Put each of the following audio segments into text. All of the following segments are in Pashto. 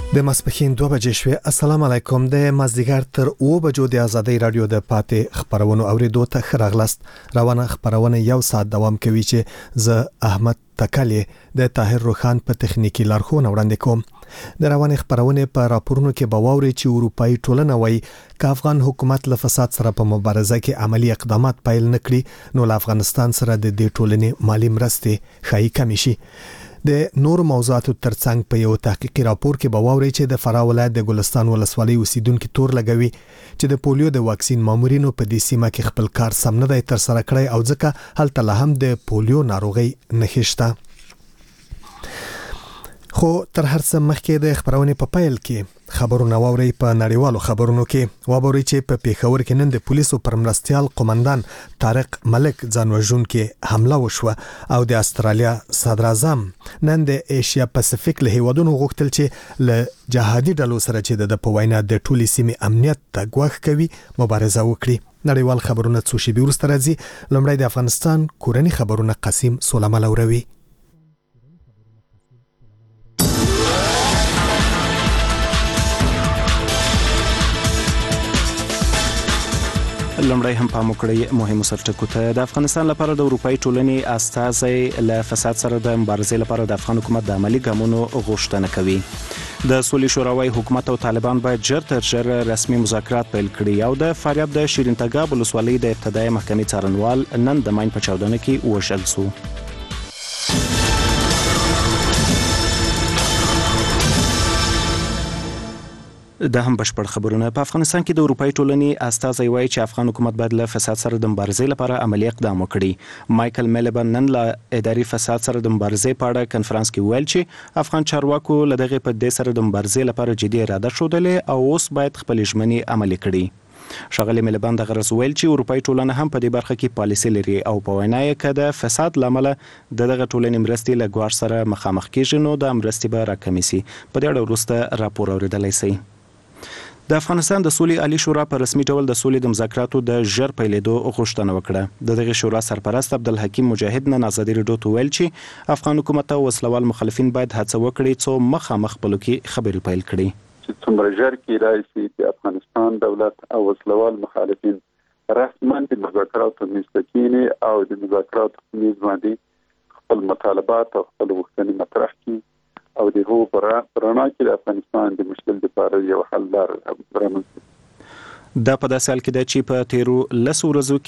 د ماسپښین 2 بجې شوې. السلام علیکم. د مازدیګر تر 2 بجو د ازادي رادیو د پاتې خبرونو اوریدو ته خراغلست. روانه خبرونه یو ساعت دوام کوي چې ز احمد تکلی د طاهر روخان په تخنیکی لارښوونه وړاندې کوم. د روانه خبرونه په راپورونو کې باوري چې اروپאי ټولنه وایي ک افغان حکومت له فساد سره په مبارزه کې عملی اقدامات پیل نکړي نو له افغانستان سره د دې ټولنې مالی مرستې خای کمی شي. د نور موضوعاتو ترڅنګ په یو تحقیقي راپور کې باوري چې د فراه ولایت د ګلستان ولسوالۍ اوسیدونکو تور لګوي چې د پولیو د واکسین مامورینو په دې سیمه کې خپل کار سم نه دی تر سره کړی او ځکه هلته له هم د پولیو ناروغي نښه شته. خو تر هر څه مخکې د خبرونه په پیل کې خبرونه واوري. په نړیوالو خبرونو کې واوري چې په پیښور کې نن د پولیسو پر مرستيال قومندان طارق ملک ځانوژن کې حمله وشوه او د استرالیا صدر اعظم نن د ایشیا پاسفیک له هیوادونو غوښتل چې له جهادي ډلو سره چې د په وینا د ټولي سیمې امنیت ته ګواښ کوي مبارزه وکړي. نړیوال خبرونه څو شی وروسته راځي. لومړی د افغانستان کورنی خبرونه قاسم سولما لوروي. لمړی هم پام وکړئ مهمو سرټکو ته. د افغانستان لپاره د اروپאי ټولنې استازي له فساد سره د مبارزې لپاره د افغان حکومت د عملی ګامونو غوښتنه کوي. د سولې شوراوي حکومت او طالبان باید ژر تر ژره رسمي مذاکرات پیل کړي او د فاریاب د شیرین تګاب ولسوالۍ د ابتدایي محکمې څارنوال نن د ماین په چاودنه کې وژل شو. د هم بشپړ خبرونه. په افغانستان کې د اروپאי ټولنې استازي وایي چې افغان حکومت باید له فساد سره د مبارزې لپاره عملی اقدام وکړي. مایکل میلبن نن له اداري فساد سره د مبارزې په اړه کنفرانس کې ویل چې افغان چارواکو له دغه په دې سره د مبارزې لپاره جدي اراده ښودلې او اوس باید خپل ژمنې عملي کړي. ښاغلي میلبن دغه ورځ ویل چې اروپאי ټولنه هم په دې برخه کې پالیسي لري او په وینا یې کې د فساد لامل دغه ټولنې مرستې له ګواښ سره مخامخ کیږي نو د مرستې به راکمې شي. په دې اړه وروسته راپور اوریدلای شئ. د افغانستان د سولې عالی شورا په رسمي ډول د سولې د مذاکراتو د ژر پیلېدو غوښتنه وکړه. د دغه شورا سرپرست عبدالحکیم مجاهد نن ازادي رادیو ته ویل چې افغان حکومت او وسلوال مخالفین باید هڅه وکړي څو مخامخ خپلو کې خبرې پیل کړي. چې څومره ژر کې راشي د افغانستان دولت او وسلوال مخالفین رسما د مذاکراتو مستقینه او د مذاکراتو میز باندې خپل مطالبات او خپل غوښتنې مطرح کړي او د هو پرانا کې د افغانستان د مشکل لپاره یو حل لار برابروي. دا په داسې حال کې ده چې په تیرو 10 ورځو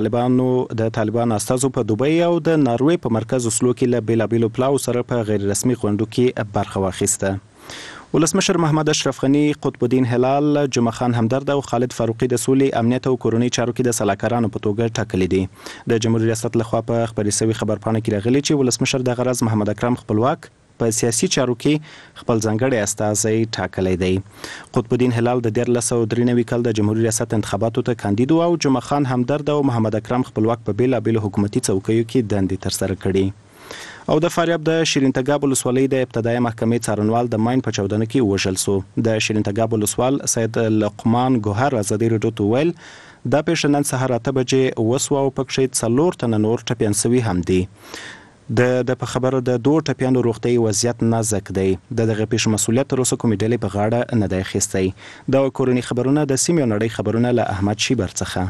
کې د طالبان استازو په دوبۍ او د ناروې په مرکز اوسلو کې له بیلابیلو پلاو سره په غیر رسمي غونډو کې برخه واخیسته. ولسمشر محمد اشرف غنی، قطب الدین هلال، جمعه خان همدرد او خالد فاروقي د سولې امنیت او کورنۍ چارو کې د سلاکارانو په توګه ټاکلي دي. د جمهوریت ریاست لخوا په خبري شوی خبرپاڼه کې راغلي چې ولسمشر د غرض محمد اکرم خپلواک په سیاسي چارو کې خپل ځانګړی استازی ټاکلی دی. قطب الدین هلال د 1993 کال د جمهوریت ریاست انتخاباتو ته کاندید او جمعه خان همدرد او محمد اکرم خپلواک په بیلابیلو حکومتي څوکیو کې دندې ترسره کړي. او د فاریاب د شیرین تګاب ولسوالۍ د ابتدایي محکمې څارنوال د ماین په چاودنه کې وژل شو. د شیرین تګاب ولسوال سید لقمان ګوهر ازادي رادیو ته ویل دا پیښه نن سهار 8 بجې وسوه او پکې 4 تنه نور ټپیان شوي هم دي. د په خبره د 2 ټپیانو روغتیايي وضعیت نازک دی. دغه پیښې مسؤلیت تر اوسه کومې ډلې په غاړه نه دی اخیستی. دا کورنی خبرونه د سیمې او نړۍ خبرونه له احمد شیبر څخه.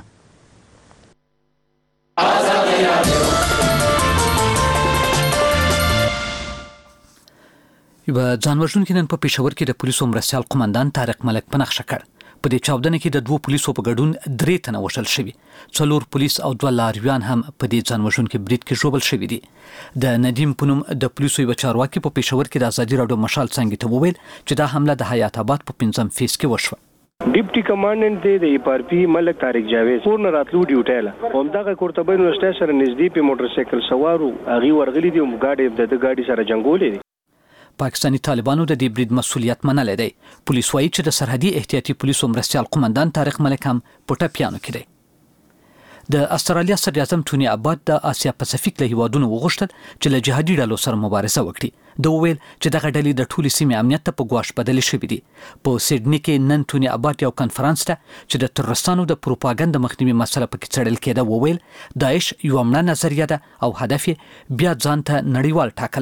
یو ځانوژونکي نن په پېښور کې د پولیسو مرستيال قومندان طارق ملک په نښه کړ. په دې چاودنه کې د 2 پولیسو په ګډون 3 تنه وژل شوي. 4 پولیس او 2 لارویان هم په دې ځانوژونکي برید کې ژوبل شوي دي. د ندیم پونم د پولیسو یو چارواکي په پېښور کې د ازادي رادیو مشال څنګه ته وویل چې دا حمله د حیات آباد په 5م فیس کې وشوه. ډیپټي کمانډنټ د ایپارپی ملک طارق جاوید پورن راتلو ډیوټیل همدغه کورتبین ورسټه سره نږدې په موټر سایکل سوارو اغي ورغلي دي او ګاډي سره جنگولې دي. پاکستانی طالبانو د دې برید مسؤلیت منلی دی. پولیس وایي چې د سرحدي احتیاطي پولیسو مرستيال قومندان طارق ملک هم په ټپیانو کې دی. د استرالیا صدر اعظم ټوني ابات د آسیا پاسفیک له هیوادونو وغوښتل چې له جهادي ډلو سره مبارزه وکړي. د ویل چې دغه ډلې د ټولي سیمې امنیت ته په ګواښ بدل شوې دي. په سیډني کې نن ټوني ابات یو کنفرانس ته چې د ترورستانو د پروپاګاندا مخنیوي مسله پکې څېړل کېده وویل داعش یو مړه نظریه ده او هدف بیا ځان ته نړیوال ټاکلی دی.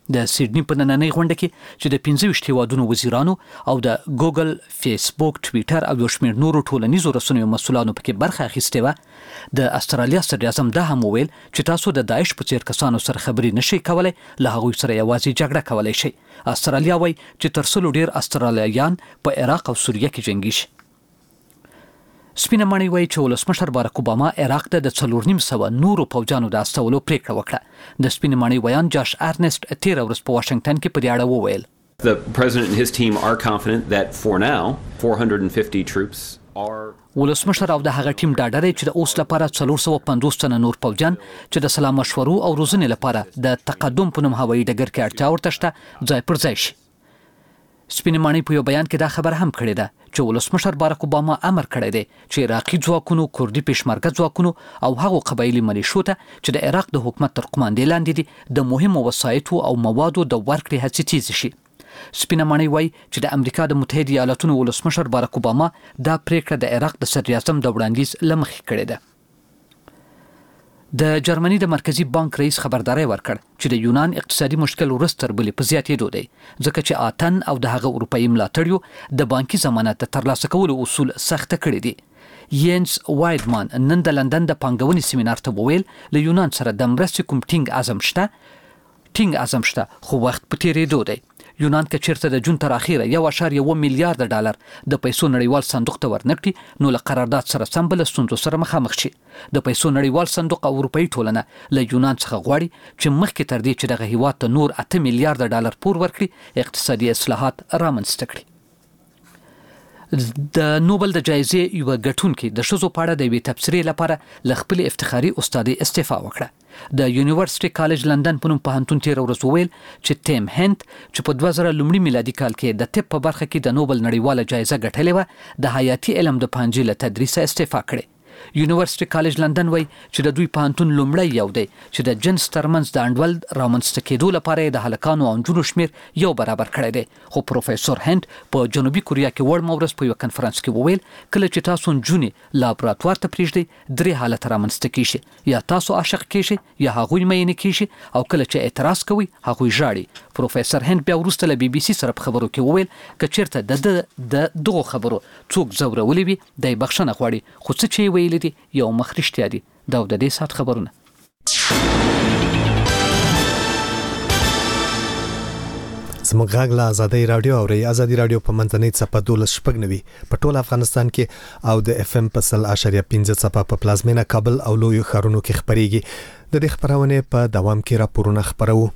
د سیډنی په نننۍ غونډه کې چې د 25 هیوادونو وزیرانو او د ګوګل، فیسبوک، ټویټر او یو شمېر نورو ټولنیزو رسنیو مسؤلانو پکې برخه اخیستې وه، د استرالیا صدر اعظم دا هم وویل چې تاسو د داعش په څیر کسانو سره خبرې نشئ کولای، له هغوی سره یوازې جګړه کولای شئ. استرالیا وایي چې تر څلو ډیر استرالیایان په عراق او سوریه کې جنګي شي. سپینه ماڼۍ وایي چې ولسمشر بارک اوباما عراق ته د 4.5 نورو پوځیانو د استولو پریکړه وکړه. د سپینه ماڼۍ ویان جاش ارنست 13 ورځ په واشنگټن کې په دې اړه وویل. The president and his team are confident that for now 450 troops are ولسمشر او د هغه ټیم ډاډه دی چې د اوس لپاره 450 تنه نور پوځیان چې د سلا مشورو او روزنې لپاره د تقدم په نوم هوایي ډګر کې اړتیا ورته شته ځای پر ځای شي. سپینه ماڼۍ په یو بیان کې دا خبر هم کړې ده چې ولسمشر بارک اوباما امر کړی دی چې عراقي ځواکونو، کردي پېشمرګه ځواکونو او هغو قبایلي ملیشو ته چې د عراق د حکومت تر قماندې لاندې دي د مهمو وسایطو او موادو د ورکړې هڅې تیز شي. سپینه ماڼۍ وایي چې د امریکا د متحده ایالاتونو ولسمشر بارک اوباما دا پریکړه د عراق د صدر اعظم د وړاندیز له مخې کړې ده. د جرمني د مرکزی بانک رئیس خبرداري ورکړ چې د یونان اقتصادي مشکل ورستر بلې په زیاتېدو دی، ځکه چې آتن او د هغه اروپאי ملاتړیو د بانکي ضمانت د ترلاسه کولو اصول سخت کړي دي. یینس وایډمان نن د لندن د پانګونې سیمینار ته وویل له یونان سره د مرستې کوم ټینګ عزم شته خو وخت په تیریدو دی. یونان که چیرته د جون تر اخیره 1.1 میلیارډ ډالر د پیسو نړیوال صندوق ته ورنکړي نو له قرارداد سره سم بل ستونزو سره مخامخ شي. د پیسو نړیوال صندوق او اروپאי ټولنه له یونان څخه غواړي چې مخکې تر دې چې دغه هیواد ته نور 8 میلیارډ ډالر پور ورکړي اقتصادي اصلاحات رامنځته کړي. د نوبل د جایزې یو ګټونکي د ښځو په اړه د یوې تبصرې لپاره له خپل افتخاري استادي استعفا وکړه. د یونیورسيټي کالج لندن په نوم پوهنتون تیر ورځ وویل چې ټیم هنت چې په 2000 لومړي میلادي کال کې د طب په برخه کې د نوبل نړیواله جایزه ګټلې و، د حیاتي علم د پانجې له تدریسه استعفا کړې. یونیورسيټي کالج لندن وایي چې د دوی پوهنتون لومړی یو دی چې د جنس ترمنځ د انډول رامنځته کېدو لپاره د هلکانو او نجونو شمیر یو برابر کړی دی. خو پروفیسور هند په جنوبي کوریا کې وړ مورس په یو کنفرانس کې وویل کله چې تاسو نجونې لابراتوار ته پریږدئ 3 حالت رامنځته کیږي، یا تاسو عاشق کیږئ یا هغوی مینه کیږي، او کله چې اعتراض کوي هغوی ژاړي. پروفیسور هند بیا وروسته له بي بي سي سره په خبرو کې وویل چې چیرته د دغه خبرو څوک زورولې وي د بخښنه غواړي، خو څه چې ویل دي یو مخرشتیا دي. دا د دې سات خبرونه. زموږ غږ له ازادي رادیو او ازادي رادیو په منځنۍ صفه 12 په ټول افغانستان کې او د اف ام په 0.5 صفه په پلازمینه کابل او لوی ښارونو کې خبريږي. د دې خبرونه په دوام کې راپورونه خبرو.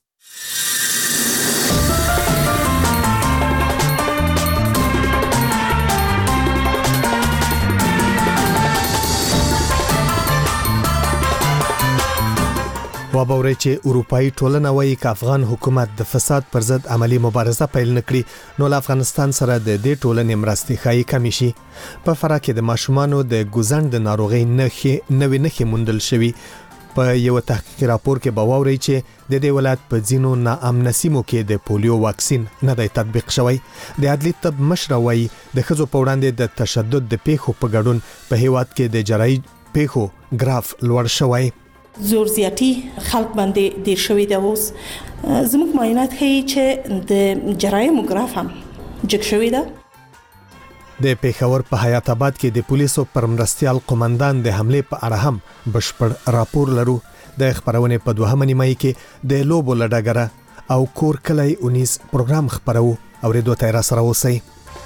وابوري چې اروپאי ټولنه وايي چې افغان حکومت د فساد پر ضد عملی مبارزه پیل نکړي نو له افغانستان سره د دې ټولنې مرستې خای کمی شي. په فراه کې د ماشومانو د ګوزند د ناروغي نښې موندل شوي. په یو تحقیق راپور کې باوري چې د دې ولایت په ځینو ناامن سیمو کې د پولیو واکسین نه دی تطبیق شوی. د عدلي طب مشر وايي د خزو په وړاندې د تشدد د پیښو په ګډون په هیواد کې د جرای پیښو ګراف لوړ شوی. زور زیاتی خلق باندې ډیر شوی دی. اوس زموږ معاینات ښیي چې د جرایم ګراف هم جګ شوی دی. د پیښور په حیات آباد کې د پولیسو پر مرستيال قومندان د حمله په اړه هم بشپړ راپور لرو. د خبرونه په 2 نیمه کې د لوبو لډګره او کور کلی 19 پروګرام خبرو او ریډیو ته را سره اوسئ.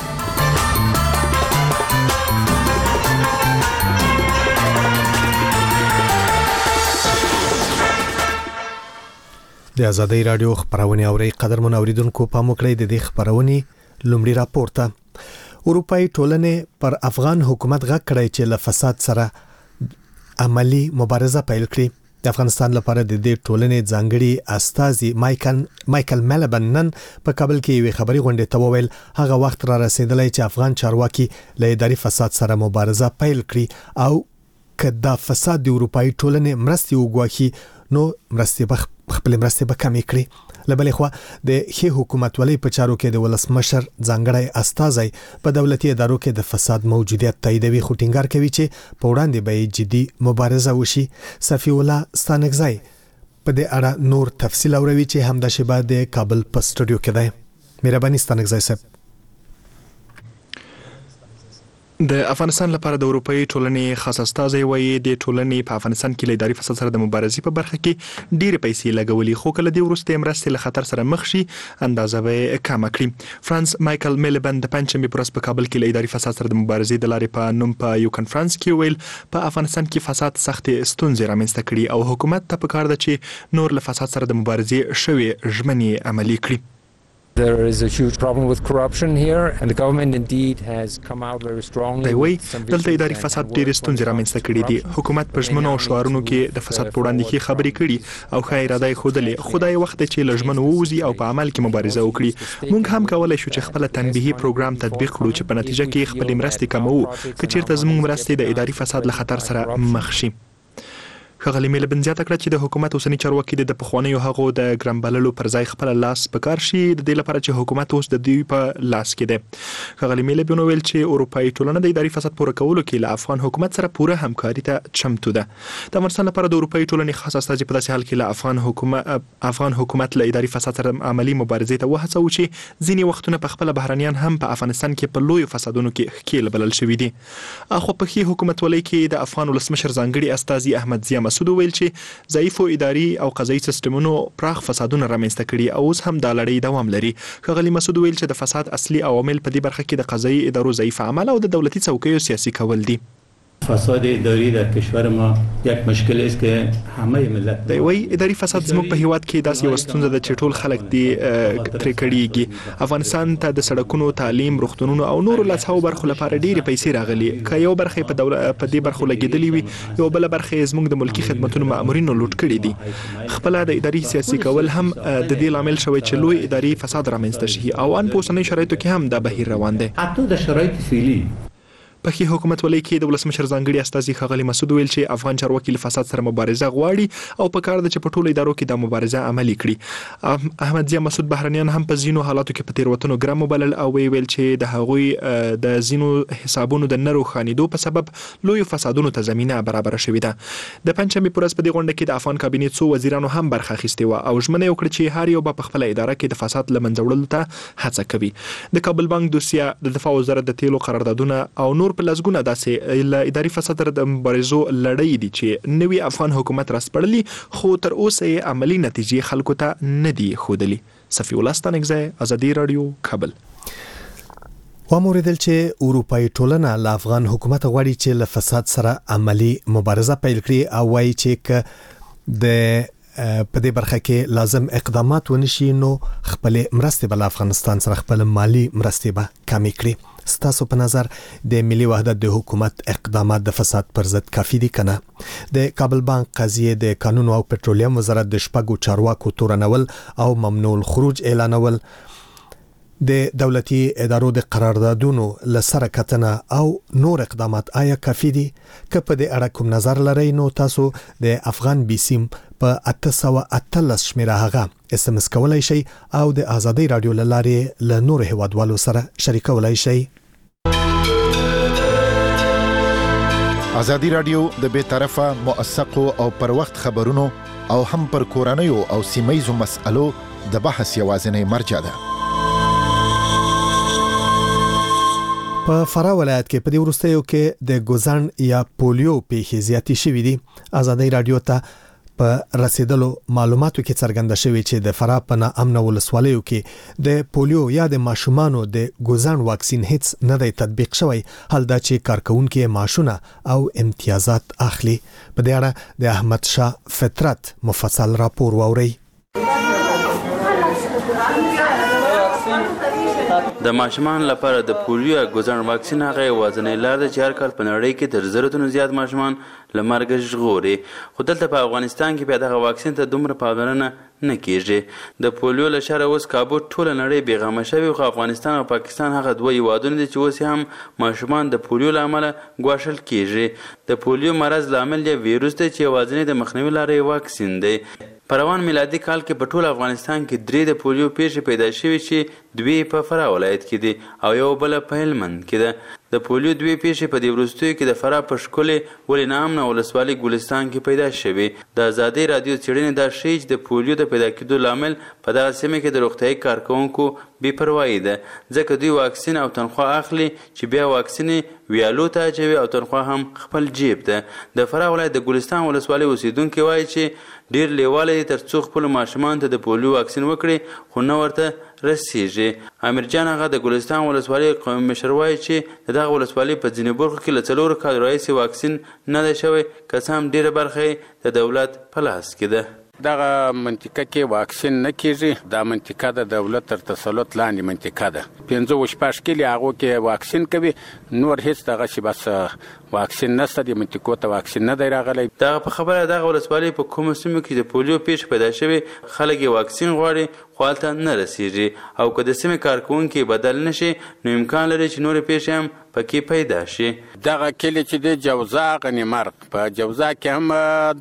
د ازادي رادیو خبرونه اوري قدرمن اوریدونکو په موکړې د دې خبرونه لومړی راپور ته. اروپאי ټولنه پر افغان حکومت غږ کړی چې له فساد سره عملی مبارزه پیل کړي. د افغانستان لپاره د دې ټولنې ځانګړي استازي مايكل ملبن نن په کابل کې یو خبري غونډه ته وویل هغه وخت را رسیدلی چې افغان چارواکي له اداري فساد سره مبارزه پیل کړي او کدا فساد د اروپאי ټولنې مرستي وګواخي نو مرستي خپل مرستي به کمی کړي. لبلې خو د هي حکومت ولې په چارو کې د ولسمشر ځانګړی استازي په دولتي ادارو کې د فساد موجودیت تاییدوي، خو ټینګار کوي چې په وړاندې به جدي مبارزه وشي. صفی الله ستانکزای په دې اړه نور تفصیل اوروي چې همدا شبه د کابل په سټوډیو کې دی. مهرباني ستانګزای صاحب. د افغانستان لپاره د اروپאי ټولنې خاص استازی وایي د ټولنې په افغانستان کې له اداري فساد سره د مبارزې په برخه کې ډېرې پیسې لګولې، خو کله د وروستي مرستې له خطر سره مخ شي اندازه به کم کړي. فرانس مایکل میلبن د پنځمې پر ورځ په کابل کې له اداري فساد سره د مبارزې د لارې په نوم په یو کنفرانس کې ویل په افغانستان کې فساد سختې ستونزې رامنځته کړي او حکومت ته پکار ده چې نور له فساد سره د مبارزې شوې ژمنې عملي کړي. There is a huge problem with corruption here and the government indeed has come out very strongly. دلته اداري فساد ډېرې ستونزې رامنځته کړي دي. حکومت په ژمنو او شعارونو کې د فساد په وړاندې ښې خبرې کړي او ښه اراده یې ښودلې، خو دا یې وخت دی چې له ژمنو ووځي او په عمل کې مبارزه وکړي. موږ هم کولی شو چې خپله تنبیهي پروګرام تطبیق کړو چې په نتیجه کې خپلې مرستې کموو که چېرته زموږ مرستې د اداري فساد له خطر سره مخ شي. ښاغلي میلبن زیاته کړه چې د حکومت اوسنی چارواکي د پخوانیو هغو د ګرمبللو پر ځای خپل لاس په کار شي د دې لپاره چې حکومت اوس د دوی په لاس کې دی. ښاغلي میلبن ویل چې اروپאי ټولنه د اداري فساد پوره کولو کې له افغان حکومت سره پوره همکاري ته چمتو ده. د افغانستان لپاره د اروپאי ټولنې خاص استازي په داسې حال کې له افغان حکومت له اداري فساد سره عملی مبارزې ته وهڅوي چې ځینې وختونه په خپل بهرنیان هم په افغانستان کې په لوی فسادونو کې ښکیل بلل شوي دي. اخو په ښې حکومتولۍ کې د افغان ولسمشر ځانګړي استازي احمد ضیا مسعود ویل چې ضعیفو اداري او قضایي سیستمونو پراخ فسادونه رامنځته کړي او اوس هم دا لړۍ دوام لري. ښاغلي مسعود ویل چې د فساد اصلي عوامل په دې برخه کې د قضایي ادارو ضعیف عمل او د دولتي څوکیو سیاسي کول دي. فساد اداری در کشور ما یک مشکل است که همه ملت دی وی اداري فساد زموږ په هیواد کې داسې یو ستونزه ده چې ټول خلک دي ترې کړيږي. افغانستان ته د سړکونو، تعلیم، روغتونونو او نورو لاسو برخو لپاره ډېرې پیسې راغلي. که یو برخه په دې برخو لګېدلې وي یو بل برخه زموږ د ملکی خدماتونو مامورینو لوټ کړي دي. خپل د اداري سیاسي کول هم د دې لامل شوی چې لوی اداري فساد رامنځته شي او ان په اوسنۍ شرایطو کې هم دا بهیر روان دی. حتی د شرایط فعلی په ښې حکومتولۍ کې د ولسمشر ځانګړي استازي ښاغلي مسعود ویل چې افغان چارواکي له فساد سره مبارزه غواړي او په کار ده چې په ټولو ادارو کې دا مبارزه عملي کړي. احمد ضیا مسعود بهرنیان هم په ځینو حالاتو کې په تېروتنو ګرم وبلل او ویل چې د هغوی د ځینو حسابونو د نه روښانېدو په سبب لویو فسادونو ته زمینه برابره شوې ده. د پنجشنبې په ورځ په دې غونډه کې د افغان کابینې څو وزیرانو هم برخه اخیستې وه او ژمنه یې وکړه چې هر یو به په خپله اداره کې د فساد له منځه وړلو ته هڅه کوي. د کابل بانک دوسیه، د دفاع وزارت د تیلو قراردادونه او نور په لسګونه داسې له اداري فساد سره د مبارزو لړۍ دي چې نوی افغان حکومت راسپړلي خو تر اوسه یې عملی نتیجې خلکو ته نه دي ښودلي. صفي الله ستانکزی، ازادي رادیو، کابل. واموریدل چې اروپאי ټولنه له افغان حکومت غواړي چې له فساد سره عملی مبارزه پیل کړي او وایي چې د په دې برخه کې لازم اقدامات ونشي نو خپل مرستې بل افغانستان سره خپل مالی مرستې به کمی کړي. ستاسو په نظر د ملي وحدت د حکومت اقدامات د فساد پر ضد کافي دي کنه؟ د کابل بانک قضیه د قانون او پټرولیم وزارت د شپږو چارواکو تورنول او ممنوع الخروج اعلانول، د دولتي ادارو د قراردادونو لسره کتنه او نور اقدامات آیا کافي دي؟ که په دې اړه کوم نظر لرئ نو تاسو د افغان بي سیم په 813 شمیره هغه SMS کولای شئ او د ازادي رادیو لارې له نور هیوادوالو سره شریکولای شئ. ازادي رادیو د بے طرفه، موثقو او پر وخت خبرونو او هم پر کورنیو او سیمایزو مسألو د بحث یوازینی مرجع ده. په فراه ولایت کې په دې وروستیو کې د ګوزن یا پولیو پیښې زیاتې شوې دي. ازادي رادیو ته په رسیدلو معلوماتو کې څرګنده شوی چې د فراه په ناامنه ولسوالیو کې د پولیو یا د ماشومانو د ګوزن واکسین هیڅ نه دی تطبیق شوی، حال دا چې کارکونکو معاشونه او امتیازات اخلي. په دې اړه د احمد شاه فطرت مفصل راپور واوري. د ماشومان لپاره د پولیو ګوزن واکسین هغه یوازینی لار ده چې هر کال په نړۍ کې تر 100 زیات ماشومان له مرګ ژغوري، خو دلته په افغانستان کې بیا دغه واکسین ته دومره پاملرنه نه کیږي. د پولیو له شره اوس کابو ټوله نړۍ بیغمه شوې، خو افغانستان او پاکستان هغه دوه هیوادونه دي چې اوس هم ماشومان د پولیو له امله ګواښل کیږي. د پولیو مرض لامل یې ویروس دی چې یوازینی د مخنیوي لارې واکسین دی. په روان میلادي کال کې په ټول افغانستان کې 3 د پولیو پیښې پیدا شوې چې دوی په فراه ولایت کې دي او یو بل په هلمند کې ده. د پولیو دوی پیښې په دې وروستیو کې د فراه په ښکلې ولې نامنه ولسوالۍ ګلستان کې پیدا شوې. د ازادۍ راډیو څېړنې دا ښیي چې د پولیو د پیدا کېدو لامل په دغه سیمه کې د روغتیایي کارکوونکو بې پروایي ده، ځکه دوی واکسین او تنخواه اخلي چې بیا واکسین ویالو ته اچوي او تنخواه هم خپل جیب ده. د فراه ولایت د ګلستان ولسوالۍ اوسیدونکي وایي چې ډیر لیواله دي تر څو خپلو ماشومانو ته د پولیو واکسین وکړي، خو نه ورته رسیږي. امیر جان هغه د ګلستان ولسوالۍ قومي مشر وایي چې د دغه ولسوالۍ په ځینې برخو کې له 4 کالو راهیسې واکسین نه دی شوی، که څه هم ډیره برخه یې د دولت په لاس کې ده. دغه منطقه کې واکسین نه کیږي. دا منطقه د دولت تر تسلط لاندې منطقه ده. 15 کلی هغه کې واکسین کوي، نور هیڅ دغه شی بس واکسین نشته. د منطقو ته واکسین نه دی راغلی. دغه په خبره دغه ولسوالۍ په کومو سیمو کې د پولیو پیښه پیدا شوې خلک یې واکسین غواړي خو هلته نه رسیږي، او که د سیمې کارکوونکي بدل نشي نو امکان لري چې نورې پیښې هم پکې پیدا شي. دغه کلی چې د جوزا غنیمرغ په جوزا کې هم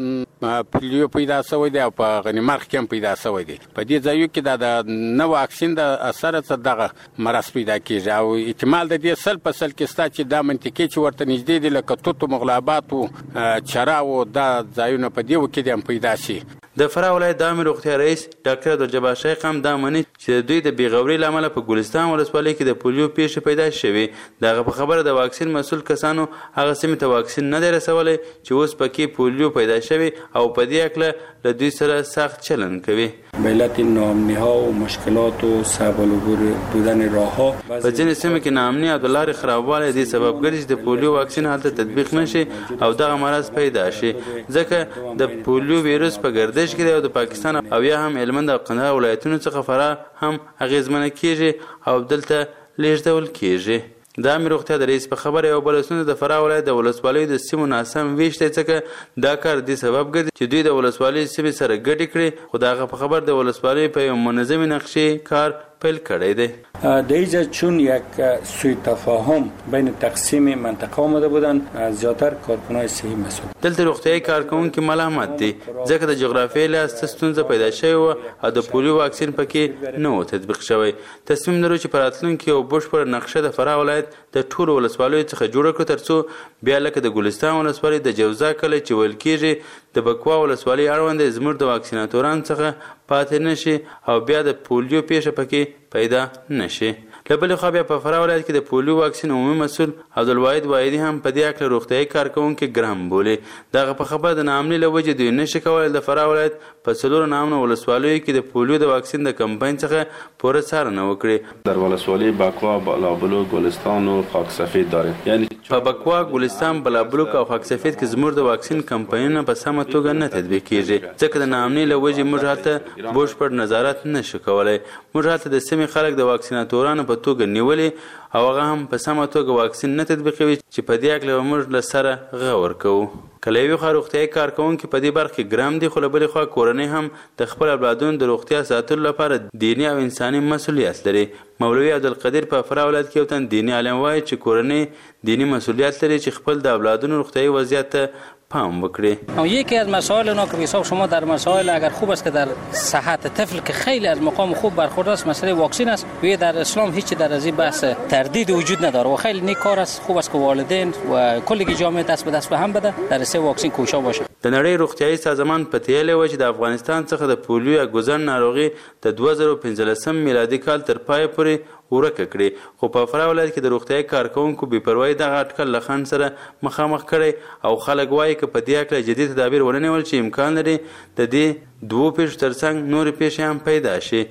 دغه پولیو پیدا شوی دی او په غنیمرغ کې هم پیدا شوی دی. په دې ځایو کې د نه واکسین د اثر څخه دغه مرض پیدا کیږي او احتمال د دې سل په سل کې ستا چې دا منطقې چې ورته نږدې دي لکه توتو مغلابات او چراو دا ځایونه په دې کې هم پیدا شي. د فراه ولایت د عامه روغتیا رئیس ډاکټر عبدالجبار شیخ هم دا مني چې دوی د بیغوري لامل په ګلستان ولسوالۍ کې د پولیو پیښه پیدا شوې. دغه په خبره د واکسین مسؤل کسانو هغه سیمې ته واکسین نه دی رسولی چې اوس پکې پولیو پیدا شوی او په دې اکله له دوی سره سخت چلند کوي. به علت ناامنی‌ها و مشکلات و صعب العبور بودن راه‌ها په ځینې سیمو کې ناامني او د لارې خرابوالی دې سبب ګرځي چې د پولیو واکسین هلته تطبیق نشي او دغه مرض پیدا شي، ځکه د پولیو ویروس په ګردش کې دی او د پاکستان او یا هم هلمند او قندهار ولایتونو څخه فراه هم اغیزمنه کیږي او دلته لیږدول کیږي. د عامه روغتیا د رئیس په خبره یو بل ستونزه د فراه ولایت د ولسوالیو د سیمو ناسم ویش دی، ځکه دا کار دې سبب ګرځي چې دوی د ولسوالۍ سیمې سره ګډې کړي، خو د هغه په خبر د ولسوالۍ په یو منظمې نقشې کار پیل کړی دی. در اینجا چون یک سوء تفاهم بین تقسیم منطقه آمده بودن زیاتر کارکنان صحی مسئول. دلته روغتیایي کارکوونکي ملامت دي ځکه د جغرافیې لحاظ ستونزه پیدا شوې وه او د پولیو واکسین پکې نه و تطبیق شوی. تصمیم لرو چې په راتلونکي یو بشپړه نقشه د فراه ولایت د ټولو ولسوالیو څخه جوړه کړو ترڅو بیا لکه د ګلستان ولسوالۍ د جوزا کلی چې ویل کېږي د بکوا ولسوالۍ اړوند زموږ د واکسیناتورانو څخه پاتې نشي او بیا د پولیو پیښه پکې پیدا نشي. له بلې خوا بیا په فراه ولایت کې د پولیو واکسین عمومي مسؤل عبدالواحد واحدي هم په دې اکله روغتیایي کارکوونکي ګرم بولي. دغه په خبره د ناامنۍ له وجې دوی نشي کولی د فراه ولایت په 4 ناامنه ولسوالیو کې د پولیو د واکسین د کمپاین څخه پوره څارنه وکړي. در ولسوالی بکوا، بلابلوک، گلستان و خاک سفید داریم. یعنی په بکوا، ګلستان، بلابلوک او خاک سفید کې زموږ د واکسین کمپاینونه په سمه توګه نه تطبیق کیږي، ځکه د ناامنۍ له وجې موږ هلته بشپړ نظارت نشو کولی. موږ هلته د سیمې خلک د واکسیناتورانو په توګه نیولي او هغه هم په سمه توګه واکسین نه تطبیقوي چې په دې اکله موږ له سره غور کوو. کله یوې خوا روغتیایي کارکوونکي په دې برخه کې ګرم دي، خو له بلې خوا کورنۍ هم د خپل اولادونو د روغتیا ساتلو لپاره دیني او انساني مسؤلیت لري. مولوي عبدالقدیر په فراه ولایت کې یو تن دیني عالم وایي چې کورنۍ دینی مسئولیت لري چې خپل د اولادونو روغتیایي وضعیت ته پام وکړي. یکی از مسائل اونا که حساب شما در مسائل اگر خوب است که در صحت طفل که خیلی از مقام خوب برخورد است مسئله واکسین است و در اسلام هیچ در از این بحث تردید وجود نداره و خیلی نیک کار است. خوب است که والدین و کل جامعه دست به دست به هم بده در سه واکسین کوشا باشه. د نړۍ روغتیایي سازمان په تیلې و چې د افغانستان څخه د پولیو یا ګوزن ناروغي د 2015 میلادي کال تر پای پورې ورکه کړي، خو په فراه ولایت کې د روغتیایي کارکوونکو بې پروایي دغه اټکل له خنډ سره مخامخ کړی او خلک وایي که په دې اکله جدي تدابیر ونه نیول چې امکان لري د دې 2 پیښو ترڅنګ نورې پیښې هم پیدا شي.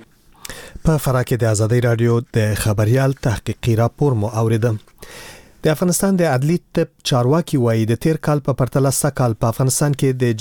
په فراه کې د ازادۍ رادیو د خبريال تحقیقي راپور مو اوریدم. د افغانستان د عدلي طب چارواکي وایي د تیر کال په پرتله سکهال په افغانستان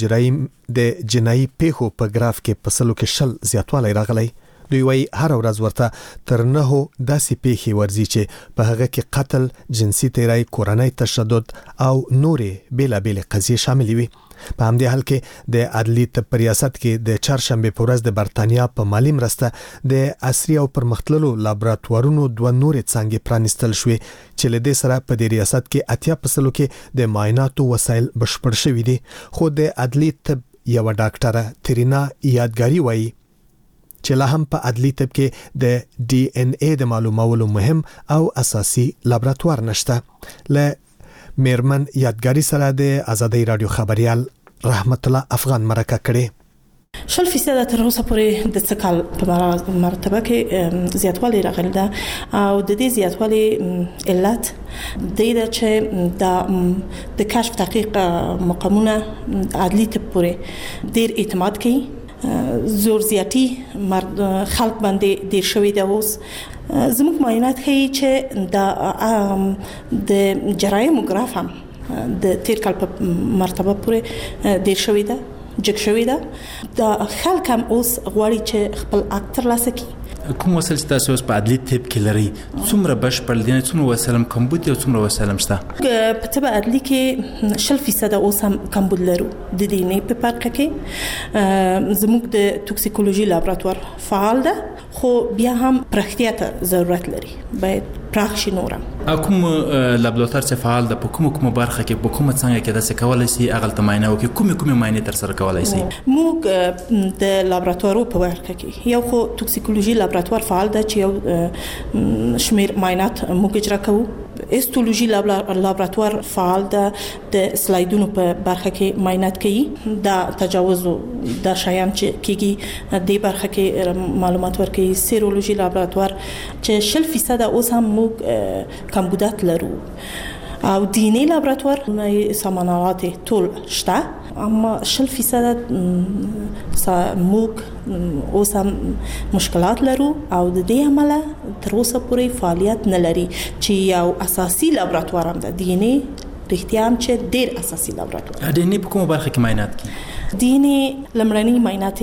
کې د جنایي پیښو په ګراف کې په سلو کې 10 زیاتوالی راغلی. دوی وایي هر ورځ ورته تر 9 داسې پیښې ورځي چې په هغه کې قتل، جنسي تیری، کورنۍ تشدد او نورې بیلابېلې قضیې شاملې وي. په همدې حال کې د عدلي طب په ریاست کې د چهارشنبه په ورځ د برتانیا په مالی مرسته د عصري او پرمختللو لابراتوارونو 2 نورې څانګې پرانیستل شوې چې له دې سره په دې ریاست کې 80% کې د معایناتو وسایل بشپړ شوي دي. خو د عدلي طب یو ډاکټره ترینا یادګاری وایي چې لا هم په عدلي طب کې د ډي ان اے د معلومولو مهم او اساسي لابراتوار نشته. ل میرمن یادګاری سره د آزادۍ رادیو خبريال رحمت الله افغان مرکه کړي. 0% تر اوسه پورې د څکل په مرتبه کې زیاتوالی راغلی ده او د دې زیاتوالی علت د دې چې د کشف تحقیق مقامونه عدلي طب پورې ډیر اعتماد کوي. زور زیاتی خلق باندې ډیر شوی دی. اوس زموږ معاینات ښیي چې د جرایم ګراف هم د تیر کال په مرتبه پورې ډیر شوی دی، جګ شوی ده. د خلک هم اوس غواړي چې خپل حق ترلاسه کړي. کوم وسایل چې تاسو اوس په عدلي طب کې لري څومره بشپړ دي؟ څومره وسایل کمبود او څومره وسایل شته؟ په طب عدلي کې 0% اوس هم کمبود لرو. د دې نه په برخه کې زموږ د توکسیکولوژي لابراتوار فعال ده، خو بیا هم پراختیا ته ضرورت لري، باید پراخ شي نورم. کوم لابراتوار چې فعال ده په کومه برخه کې په کومه څنګه کې د څه کولای شي اغل تماینه او کې کومه معاینه تر سره کولای شي؟ موږ د لابراتوارو په برخه کې یو خو توکسیکولوژي لابراتوار فعال ده چې یو شمیر معاینات موږ اجرا کوو. هیستولوژي لابراتوار فعال ده، د سلایډونو په برخه کې معاینات کوي. دا تجاوز د شایان چې کیږي د برخه کې معلومات ورکوي. سیرولوژي لابراتوار چې 0% اوس هم موږ کمبودات لرو او دینی لابراتوار سامانات ټول شته، اما 0% موږ اوس هم مشکلات لرو او د دې عمله تر اوسه پورې فعالیت نه لري چې یو اساسي لابراتوار هم ده. دینی رښتیا هم چې ډیر اساسي لابراتوار. دینی په کومه برخه کې معاینات کوي؟ دینی لمړني معاینات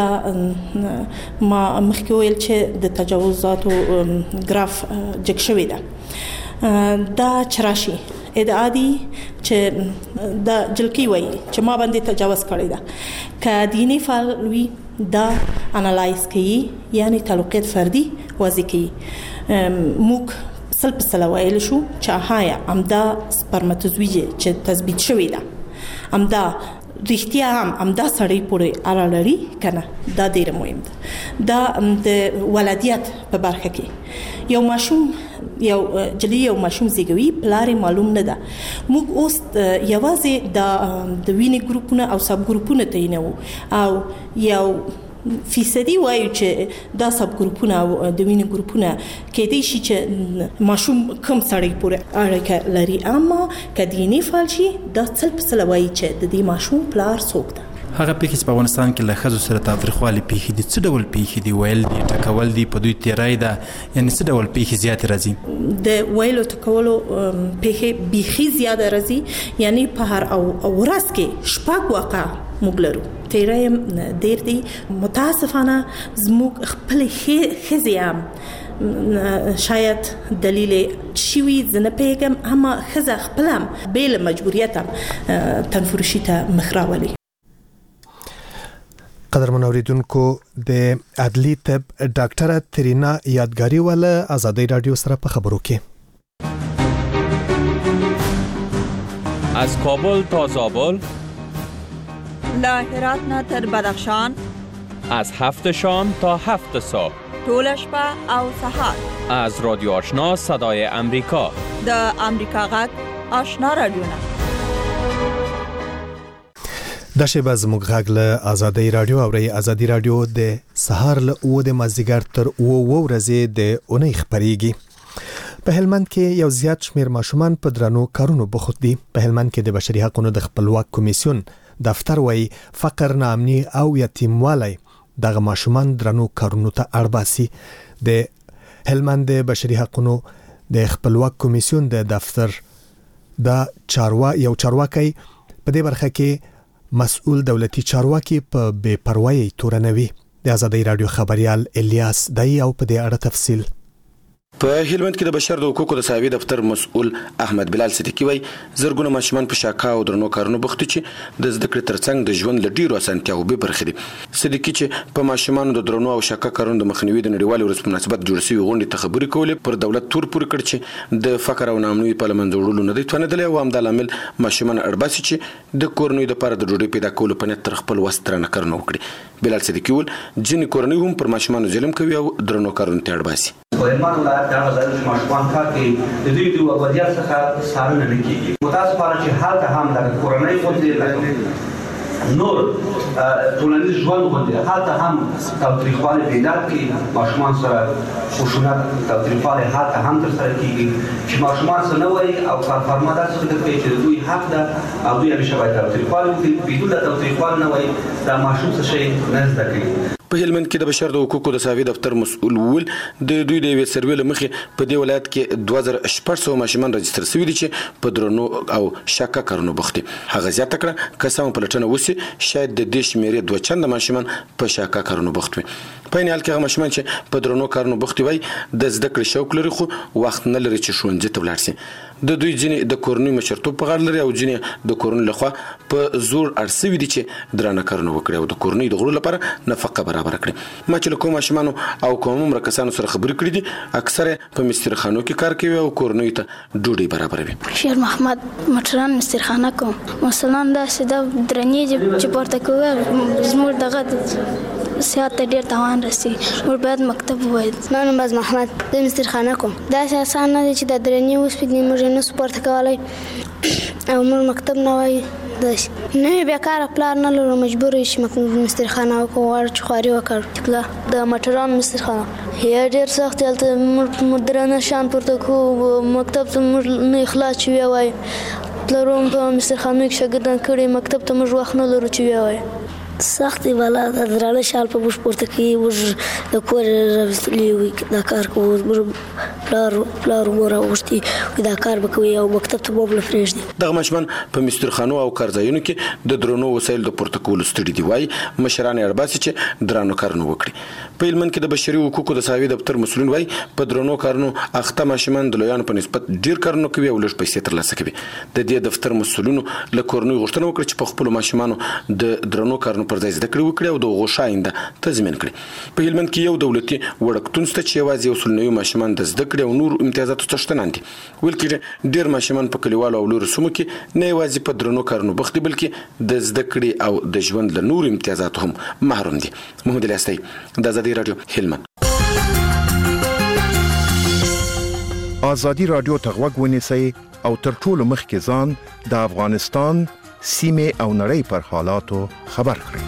دا ما مخکې ویل چې د تجاوزاتو ګراف جګ شوی ده. دا چراشي ادعا دي چې دا جلکی وایي چې ما باندې تجاوز کړی ده. که دینی فعال وي دا انالایز کوي، یعنی تعلقات فردي واضح کوي. موږ 100% وایل شو چې هایا امدا سپرماتوزویج چې تثبیت شوی ده، امدا رښتیا هم دا سړی پورې اړه لري کنه. دا ډیر مهم ده. دا د ولادیت په برخه کې یو ماشوم یو جلی یو ماشوم زیږوي، پلار معلوم نه ده. موږ اوس یوازې د وینې ګروپونه او سب ګروپونه تعینوو او یو فیصدي وایو چې دا سب ګروپونه او د وینې ګروپونه کې دي شي چې ماشوم کم سړی پورې اړه لري. اما که دیني فعال شي دا 100% وایي چې د دې ماشوم پلار څوک ده. هغه پیښې چې په افغانستان کې له ښځو سره تاوتریخوالي پیښې دي څه ډول پیښې دي؟ ویل دي، ټکول دي، په دوی تیرای ده، یعنی څه ډول پیښې زیاتې راځي؟ د ویلو ټکولو پیښې بیخي زیاده راځي، یعنی په هر ورځ کې شپږ واقعه موږ لرو. تیرایم ډیر دي. متاسفانه زموږ خپل ښځې هم شاید دلیل شوي زنه پیغام اما ښځه خپل هم بل مجبوریت هم تنفرشي ته مخ راولي. قدرمن اوریدونکو، د عدلي طب ډاکټره ترینا یادګاری ول آزادۍ رادیو سره په خبرو کې. از کابل تا زابل، له هرات نه تر بدخشان، از 7 شام تا 7 صبح، طول شپه او سحر، از رادیو آشنا صدای امریکا، د امریکا غږ آشنا رادیو. د شبه زموږ غږ له آزادۍ رادیو او آزادۍ رادیو د سهار له 9 د مازدیګر تر 9 ورځې د اونۍ خبريږي. په هلمند کې یو زیات شمیر ماشومان په درنو کارونو بوخت دي. په هلمند کې د بشري حقوقو د خپلواک کمیسیون دفتر وایي فقر، ناامني او یتیموالی دغه ماشومان درنو کارونو ته اړباسي. د هلمند د بشري حقوقو د خپلواک کمیسیون د دفتر د یو چارواکي په دې برخه کې مسؤل دولتي چارواکي په بے پروايي تورنوي. د آزادۍ رادیو خبريال الیاس دای او په دې اړه تفصیل. په هلمند کې د بشر د حقوقو د ساوي دفتر مسؤل احمد بلال صدیقي وایي زرګونه ماشومان په شاکا او درنو کارونو بوخت چې د زده کړې ترڅنګ د ژوند له ډیرو اسانتیاوو به برخې دي. صدیقي چې په ماشومانو د درنو او شاکا کارونو د مخنیوي د نړیوالې ورځې په مناسبت جوړ شوي غونډې ته خبرې کولې پر دولت تور پورې کړ چې د فقر او ناامنۍ په لمنځه وړلو نه دی توانېدلی او همدا لامل ماشومان اړباسي چې د کورنیو دپاره د ډوډۍ پیدا کولو په نیت تر خپل وس درنه کارونه وکړي. بلال صدیقي وویل ځینې کورنۍ هم پر ماشومانو ظلم کوي او درنو کارونو ته اړباسي. په هلمند ولایت کې هغه ځای چې ماشومان کار کوي د دوی د وضعیت څخه څارنه نه کېږي. متاسفانه چې هلته هم دغه کورنۍ غوندې نور ټولنیز ژوند غوندې هلته هم تاوتریخوالی پیدا کړي. ماشومان سره خشونت تاوتریخوالی هلته هم ترسره کېږي چې ماشومان څه نه وایي او کارفرما داسې فکر کوي چې د دوی حق ده او دوی همیشه باید تاوتریخوالی وکړي. بدون د تاوتریخوالي نه وایي دا ماشوم څه شی نه زده کوي. په هلمند کې د بشر د حقوقو د ساوي دفتر مسؤل وویل د دوی د یوې سروې له مخې په دې ولایت کې 2600 ماشومان رجستر شوي دي چې په درنو او شاکا کارونو بوخت دي. هغه زیاته کړه که څه هم پلټنه وسي شاید د دې شمېرې 2 چنده ماشومان په شاکا کارونو بوخت وي. په عین حال کې هغه ماشومان چې په درنو کارونو بوخت وي د زده کړې شوق لري خو وخت نه لري چې ښوونځي ته ولاړ شي. د دوی ځینې د کورنۍ مشرتوب په غاړه لري او ځینې د کورنۍ لخوا په زور اړ شوي دي چې درانه کارونه وکړي او د کورنۍ د غړو لپاره نفقه برابر کړي. ما چې له کوم ماشومانو او کوم عمره کسانو سره خبرې کړې دي اکثره په مسترخانو کې کار کوي او کورنۍ ته ډوډۍ برابروي. شیر محمد مټران مسترخانه کوم مثلا داسې د درنې چې پورته کوي زموږ دغه صحت ته ډېر تاوان رسي. موږ باید مکتب ووایو. ما نوم باز محمد د مسترخانه کوم. داسې اسان نه دی چې د درنې وسپېدې موږ نه سو پورته کولی او موږ مکتب نه وایو. داسې نوې بیکاره پلار نه لرو مجبور یو چې مسترخانه وکړو غواړو چې خواري وکړو. د مټران مسترخانه یا ډېر سخت هلته موږ درانه شیان پورته کوو مکتب ته موږ نه اخلاص چې ویوایو پلرو هم په مسترخانو کې شاګردان کړي مکتب ته موږ وخت نه لرو چې ویوایو. سخت دی والا د درانه شال په موږ پورته کوي موږ د کور راوستلي وي دا کار کوو موږ پلار مور راوغوښتي دا کار به کوي او مکتب ته به هم نه پرېږدي. دغه ماشومان په مسترخانو او کارځایونو کې د درنو وسایلو د پورته کولو ستړي دي. وایي مشران یې اړباسي چې درانو کارونه وکړي. په هلمند کې د بشري حقوقو د ساوي دفتر مسؤلین وایي په درنو کارونو اخته ماشومان د لویانو په نسبت ډېر کارونه کوي او لږ پیسې ترلاسه کوي. د دې دفتر مسؤلینو له کورنۍ غوښتنه وکړه چې په خپلو ماشومانو د درنو کارونو پر ځای زده کړې وکړي او د هغو ښه آینده تضمین کړي. په هلمند کې یو دولتي وړکتون شته چې یوازې 190 ماشومان د زده کړې او نورو امتیازاتو څښتنان دي. ویل کېږي ډېر ماشومان په کلیوالو او لویو سیمو کې نه یوازې په درنو کارونو بوخت دي بلکې د زده کړې او د ژوند له نورو امتیازاتو هم محروم دي. محمد علي استی د ازادي راډیو هلمند. ازادي راډیو ته غوږ ونیسئ او تر ټولو مخکې ځان د افغانستان سیمې او نړۍ پر حالاتو خبر کړئ.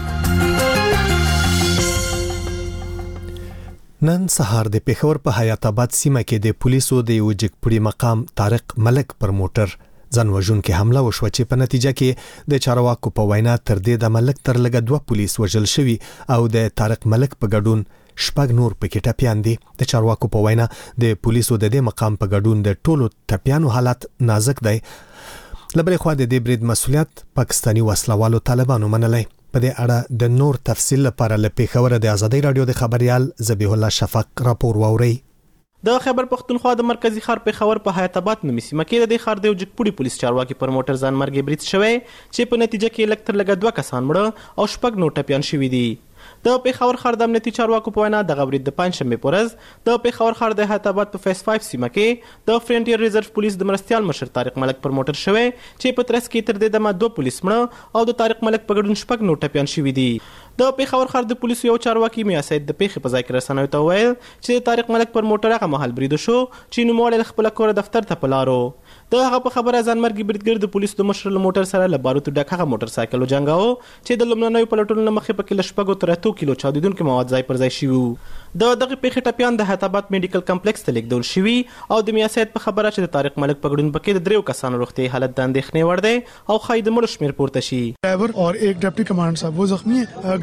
نن سهار د پېښور په حیات آباد سیمه کې د پولیسو د یو جګپړي مقام طارق ملک پر موټر ځان وژونکې حمله وشوه چې په نتیجه کې د چارواکو په وینا تر دې د ملک تر لږه 2 پولیس وژل شوي او د طارق ملک په ګډون 6 نور پکې ټپیان دي. د چارواکو په وینا د پولیسو د دې مقام په ګډون د ټولو ټپیانو حالت نازک دی. لبرې خوا د دې برید مسؤلیت پاکستاني وسلوالو طالبانو منلی. په دې اړه د نور تفصیل لپاره له پېښور د ازادي راډیو د خبريال ذبیح الله شفق راپور واوري. د خیبر پختونخوا د مرکزی ښار پېښور په حیات آباد نومي سیمه کې د ښار د یو جګپوړي پولیس چارواکي پر موټر ځان مرګ برید شوی چې په نتیجه کې لږ تر لږه 2 کسان مړه او 6 نور ټپیان شوي دي. د پېښور ښار د امنیتي چارواکو په وینا دغه برید د پنځشنبې په ورځ د پېښور ښار د حیات آباد په فیس 5 سیمه کې د فرنټیر ریزرو پولیس د مرستیال مشر طارق ملک پر موټر شوی چې په ترڅ کې تر دې دمه 2 پولیس مړه او د طارق ملک په ګډون 6 نور ټپیان شوي دي. د پېښور ښار د پولیسو یو چارواکي میا سید د پیښې په ځای کې رسنیو ته وویل چې د طارق ملک پر موټر هغه مهال برید شو چې نوموړی خپل کور دفتر ته په لارو. د هغه په خبره ځان مرګ بریدګر د پولیسو د مشر له موټر سره له باروتو ډک هغه موټر سایکل جنګاو چې د لومړنیو پلټونو نه مخې پکې له 6 تر 8 کیلو چاودیدونکي مواد ځای پر ځای شوي وو. د دغه پیښې ټپیان د حیات آباد میډیکل کمپلیکس ته لیږدول شوي او د میا سید په خبره چې د طارق ملک په ګډون پکې د 3 کسانو روغتیايي حالت د اندېښنې وړ دی او ښایي د مړو شمېر پورته شي. Driver और एक deputy commander साहब वो जख्मी है.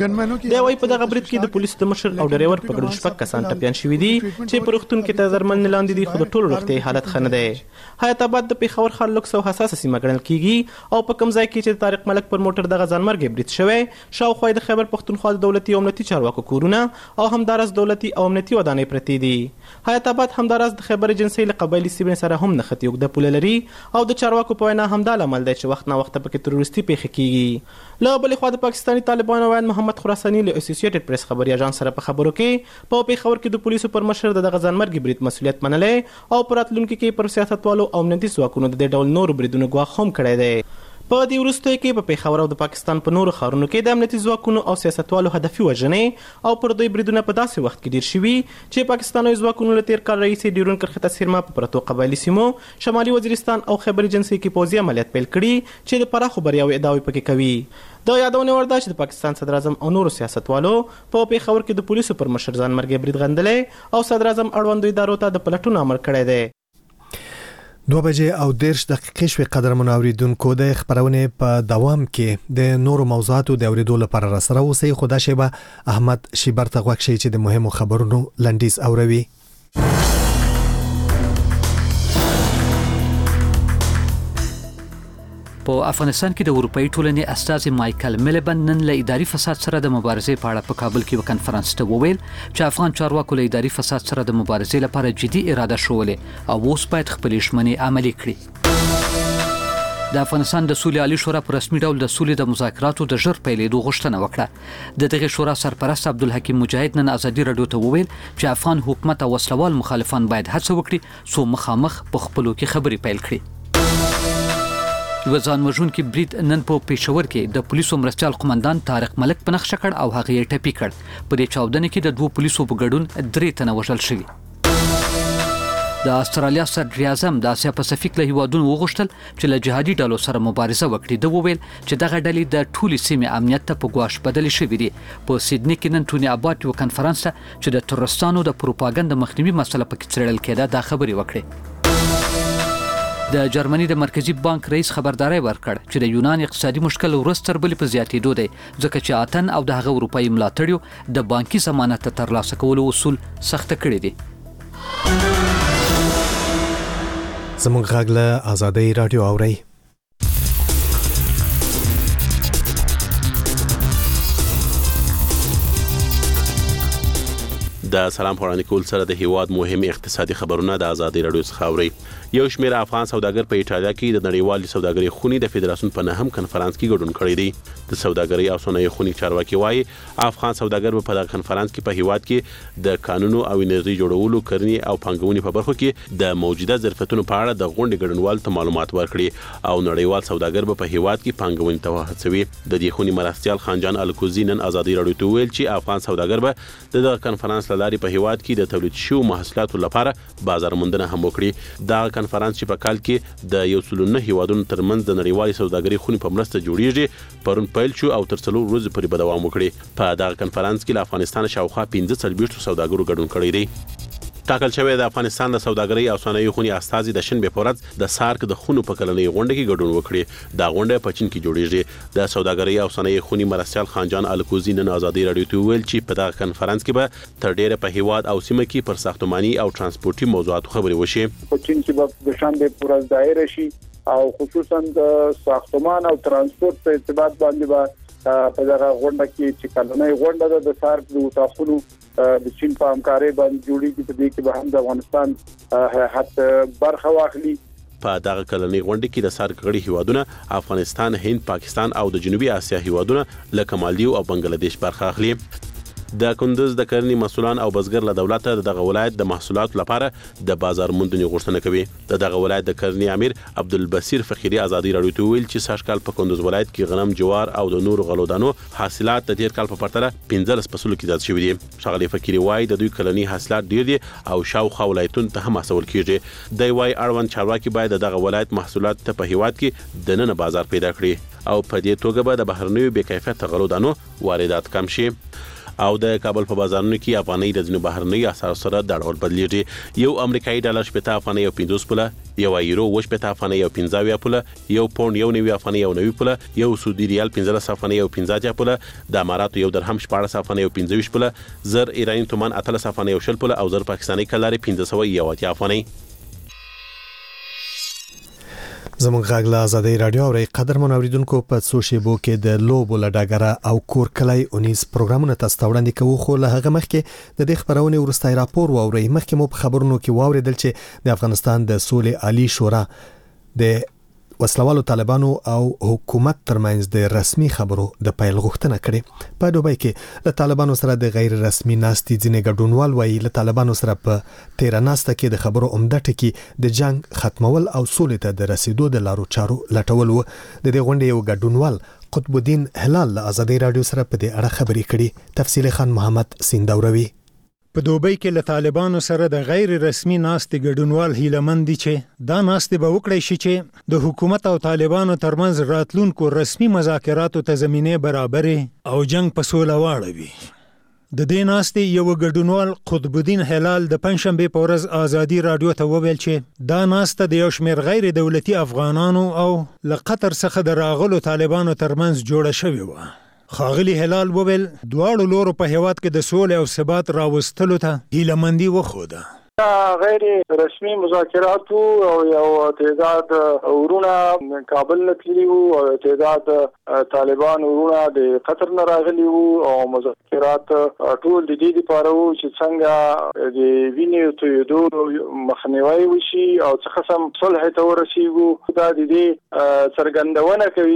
د وای په دغه برید کې د پولیسو د مشر او ډرایور په ګډون 6 کسان ټپيان شوي دي چې په روغتون کې تر درملنې لاندې دي، خو د ټولو روغتیايي حالت ښه نه دی. حیات آباد د پیښور ښار لوکس او حساسه سیمه ګڼل کیږي او په کوم ځای کې چې طارق ملک پر موټر دغه ځانمرګي برید شوی، شاوخوا د خیبر پښتونخوا د دولتي او امنیتي چارواکو کورونه او همدارس دولتي او امنیتي ودانۍ پرتې دي. حیات آباد همدارس د خیبر ایجنسۍ له قبایلي سیمې سره هم نښتې اوږده پوله لري او د چارواکو په وینا همدا لامل دی چې وخت نا وخت پکې تروریستي پیښې کیږي. له بلې خوا د پاکستاني طالبانو ویان محمد خراساني له اسوسییټډ پریس خبري اژانس سره په خبرو کې په پیښور کې د پولیسو پر مشر دغه ځانمرګي برید مسؤلیت منلی او پر راتلونکي کې پر سیاستوالو او امنیتي ځواکونو د دې ډول نورو بریدونو ګواښ هم کړی دی. په دې وروستیو کې په پیښور او د پاکستان په نورو ښارونو کې د امنیتي ځواکونو او سیاستوالو هدفي وژنې او پر دوی بریدونه په داسې وخت کې ډیر شوي چې پاکستاني ځواکونو له تیر کال راهیسې ډیرون کرښته سیمه په پرتو قبایلي سیمو شمالي وزیرستان او خیبر ایجنسۍ کې پوځي عملیات پیل کړي چې د پراخو بریاوو ادعاوې پکې کوي. د یادونه وړ ده چې د پاکستان صدر اعظم او نورو سیاستوالو په پیښور کې د پولیسو پر مشر ځانمرګي برید غندلی او صدر اعظم اړوندو ادارو ته د پلټونو امر کړی دی. 2:30 شوي قدرمنو اوریدونکو د خبرونه په دوام کې د نورو موضوعاتو د اوریدو لپاره را سره اوسئ. خدا شیبه احمد شیبر ته غوښ شي چې د مهمو خبرونو لنډیز اوروي. په افغانستان کې د اروپאי ټولنې استازي مایکل میلبن نن له اداري فساد سره د مبارزې په اړه په کابل کې کنفرانس ته وویل چې افغان چارواکو له اداري فساد سره د مبارزې لپاره جدي اراده شولې او اوس باید خپل ژمنې عملي کړي. د افغانستان د سولې عالی شورا په رسمي ډول د سولې د مذاکراتو د ژر پیلېدو غوښتنه وکړه. د دغه شورا سرپرست عبدالحکیم مجاهد نن ازادي رادیو ته وویل چې افغان حکومت او وسلوال مخالفان باید هڅه وکړي څو مخامخ په خپلو کې خبرې پیل کړي. یو ځانوژونکي برید نن په پېښور کې د پولیسو مرستیال قومندان طارق ملک په نښه کړ او هغه یې ټپي کړ. په دې چاودنه کې د 2 پولیسو په ګډون 3 تنه وژل شوي. د استرالیا صدر اعظم د اسیا پاسفیک له هیوادونو وغوښتل چې له جهادي ډلو سره مبارزه وکړي. د وویل چې دغه ډلې د ټولي سیمې امنیت ته په ګواښ بدلې شوې دي. په سیدنی کې نن ټونی اباټ یو کنفرانس ته چې د ترورستانو د پروپاګاندا مخنیوي مسله پکې څېړل کېده دا خبرې وکړې. د جرمني د مرکزی بانک رئیس خبرداري ورکړ چې د یونان اقتصادي مشکل ورځ تر بلې په زیاتېدو دی ځکه چې اتن او د هغه اروپאי ملاتړیو د بانکي ضمانت ترلاسه کولو اصول سخت کړي دي. زموږ غږ له آزادۍ رادیو اوري. د سلام خبرونه کول سره د هیواد مهم اقتصادي خبرونه د آزادۍ رادیو څخه اوري. یو شمېر افغان سوداګر په ایټالیا کې د نړیوال سوداګرۍ خونی د فدراسیون په نهم کنفرانس کې ګډون کړی دی. د سوداګرۍ او صنایع خونی چارواکي وایي افغان سوداګر په دغه کنفرانس کې په هیواد کې د قانونو او انرژي جوړولو کرنی او پنګونې په برخو کې د موجوده ظرفیتونو په اړه د غونډې ګډونوال ته معلومات ورکړي او نړیوال سوداګر په هیواد کې پنګونې ته هڅوي. د دې خونی مرستيال خانجان الکوزی نن آزادۍ رادیو ته ویل چې افغان سوداګر به د کنفرانس لاري په هیواد کې د تولید شویو محصولاتو لپاره بازار موندنه هم وکړي. دا کنفرانس چې په کال کې د 109 هیوادونو ترمنځ د نړیوالې سوداګرۍ خونې په مرسته جوړیږي پرون پیل شو او تر 3 ورځې پورې به دوام وکړي. په دغه کنفرانس کې له افغانستان شاوخوا 15 سوداګرو ګډون کړی دی. ټاکل شوی د افغانستان د سوداګرۍ او صنایع خونی استازي د شنبه په ورځ د سارک د خونو په کلنۍ غونډه کې ګډون وکړي. دا غونډه په چین کې جوړیږي. د سوداګرۍ او صنایع خونی مرستيال خانجان الکوزی نن آزادۍ رادیو ته ویل چې په دغه کنفرانس کې به تر ډیره په هیواد او سیمه کې پر ساختماني او ترانسپورتي موضوعاتو خبرې وشي. په چین کې به د شنبه په ورځ دایره شي او خصوصا د ساختمان او ترانسپورت په ارتباط باندې به په دغه غونډه کې چې کلنۍ غونډه د سارک د تاسو د چین په همکارۍ باندې جوړیږي په دې کې به هم د افغانستان هیئت برخه واخلي. په دغه کلنۍ غونډه کې د سارک غړي هیوادونه افغانستان، هند، پاکستان او د جنوبي اسیا هیوادونه لکه مالدیو او بنگلاديش برخه اخلي. د کندوز د کرنی مسولان او بزګر له دولت دغه ولایت د محصولاتو لپاره د بازار موندنې غوښتنه کوي. دغه ولایت د کرنی امیر عبدالبصیر فخری آزادۍ رادیو ته ویل چې ساشکال په کندوز ولایت کې غنم، جوار او د نورو غلو دانو حاصلات د تیر کال په پرتله 15 فصلو کې زیات شوي دي. ښاغلي فخری وایي د دوی کلنی حاصلات ډیر دي او شاوخوا ولایتونو ته هم اصول کیږي. دی وایي اړوند چارواکي باید دغه ولایت محصولات ته په هیواد کې د نن بازار پیدا کړي او په دې توګه به د بهرنیو بې کیفیت غلو دانو واردات کم شي. او د کابل په بازارونو کې افغانۍ د ځینو بهرنۍ اسعارو سره د ډول بدلیږي. یو امریکایي ډالر 70 افغانۍ او 50 پوله، یو یورو 70 افغانۍ او 15 پوله، یو پوند 90 افغانۍ او 90 پوله، یو سعودي ریال 15 افغانۍ او 15 پوله، د اماراتو یو درهم 14 افغانۍ او 25 پوله، زر ایرانی تومان 18 افغانۍ او 10 پوله او زر پاکستاني کلاري 1580 افغانۍ. زموږ غږ له آزادۍ رادیو او قدرمن اوریدونکو په څو شیبو کې د لوبو لډاګره او کور کلی اونیز پروګرامونه تاسو ته وړاندې کوو. خو له هغه مخکې د دې خبرونه ورستای راپور واوري. مخکې مو په خبرونو کې واوریدل چې د افغانستان د سولې عالی شورا د وسلوالو طالبانو او حکومت ترمنځ د رسمي خبرو د پیل غوښتنه کړې. په دوبۍ کې له طالبانو سره د غیر رسمي ناستي ځینې ګډونوال وایي له طالبانو سره په 13 ناسته کې د خبرو عمده ټکی د جنگ ختمول او سولې ته د رسیدو د لارو چارو لټول و. د دې غونډې یو ګډونوال قطب الدین هلال له آزادۍ رادیو سره په دې اړه خبرې کړي. تفصیل خان محمد سیندوروي. په دوبۍ کې له طالبانو سره د غیر رسمي ناستې ګډونوال هیلمن دي چې دا ناستې به وکړی شي چې د حکومت او طالبانو ترمنځ راتلونکو رسمي مذاکراتو ته زمینه برابرې او جنگ په سوله واړوي. د دې ناستې یو ګډونوال قطب الدین هلال د پنځشنبه په ورځ آزادي رادیو ته وویل چې دا ناسته د یو شمېر غیر دولتي افغانانو او له قطر څخه د راغلو طالبانو ترمنځ جوړه شوې و. خاغلی هلال وویل دواړو لورو په هیواد کې د سولې او ثبات راوستلو ته هیلهمندي وښوده. غیر رسمي مذاکرات او یو تعداد ورونه کابل نه تللی وو او تعداد طالبان ورونه د قطر نه راغلي وو او مذاکرات ټول د دې لپاره وو چې څنګه د وینې تویدو مخنیوي وشي او څه قسم صلح ته ورسیږو. دا د دې څرګندونه کوي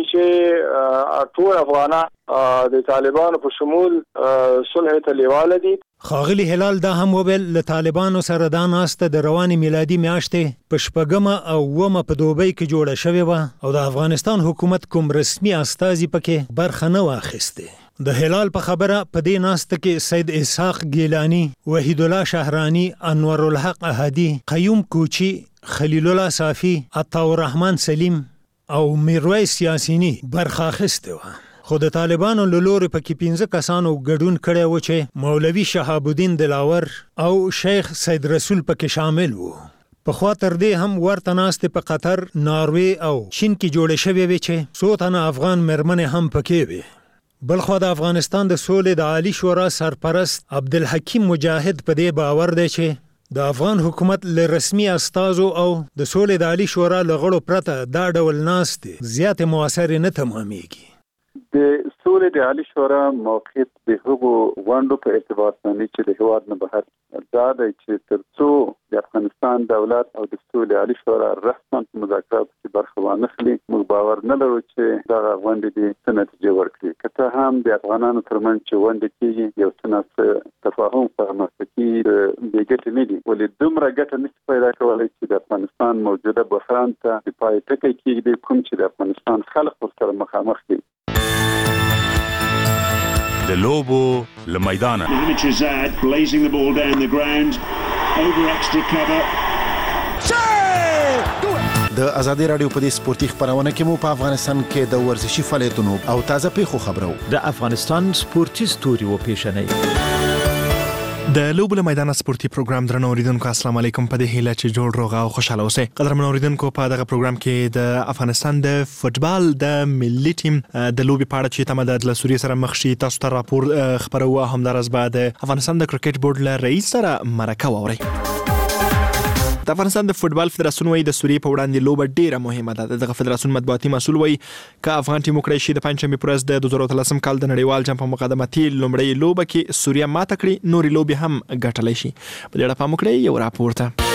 چې ټول افغانان د طالبانو په شمول صلح ته لیواله دي. خاغلی هلال دا هم وویل له طالبانو سره دا ناسته د روانې میلادي میاشتې په 8 او 9 په دوبۍ کې جوړه شوې وه او د افغانستان حکومت کوم رسمي استازي پکې برخه نه واخیسته. د هلال په خبره په دې ناسته کې سید اسحاق گیلانی، وحید الله شهرانی، انور الحق احدی، قیوم کوچی، خلیل الله صافی، عطا الرحمن سلیم او میرویس یاسینی برخه اخیسته وه. خو د طالبانو له لوري پکې 15 کسانو ګډون کړی و چې مولوي شهاب الدین دلاور او شیخ سید رسول پکې شامل وو. په خوا تر دې هم ورته ناستې په قطر، ناروې او چین کې جوړې شوې وې چې څو تنه افغان مېرمنې هم پکې وې. بلخوا د افغانستان د سولې د عالی شورا سرپرست عبدالحکیم مجاهد په دې باور دی چې د افغان حکومت له رسمي استازو او د سولې د عالی شورا له غړو پرته دا ډول ناستې زیات موثر نه تمامېږي. د سولې د عالی شورا موقعیت د هغو غونډو په اعتبار باندې چې د هیواد نه بهر دا دی چې ترڅو د افغانستان دولت او د سولې عالی شورا رسما په مذاکراتو کې برخه وانخلي، موږ باور نه لرو چې دا غونډې د څه نتیجه ورکړي. که څه هم د افغانانو ترمنځ چې غونډې کېږي یو څه تفاهم په رامنځته کېږي بې ګټې نه دي، ولې دومره ګټه نشي پیدا کولی چې د افغانستان موجوده بحران ته د پای ټکی کېږدي، کوم چې د افغانستان خلک ورسره مخامخ دي. د لوبو له میدانه د آزادۍ رادیو په دې سپورتي خبرونه کې مو په افغانستان کې د ورزشي فعالیتونو او تازه پیښو خبرو د افغانستان سپورتي ستوري و پیښنې د لوبو له میدان سپورتي پروګرام درنو اوریدونکو السلام علیکم. په دې هیله چې جوړ روغ او خوشاله اوسئ. قدرمن اوریدونکو په دغه پروګرام کې د افغانستان د فوتبال د ملي ټیم د لوبي په اړه چې تمه د سوریې سره مخ شي تاسو ته راپور خبروه هم درز بعد افغانستان د کرکټ بورډ له رئیس سره مرکه ووري. د افغانستان د فوتبال فدراسیون وایي د سوریې په وړاندې لوبه ډیره مهمه ده. دغه فدراسیون مطبوعاتي مسؤل وایي که افغان ټیم وکړي شي د پنځمې پر ورځ د 2013 کال د نړیوال جام په مقدماتي لومړۍ لوبه کې سوریه ماته کړي، نورې لوبې هم ګټلی شي. په دې اړه پام وکړئ یو راپور ته.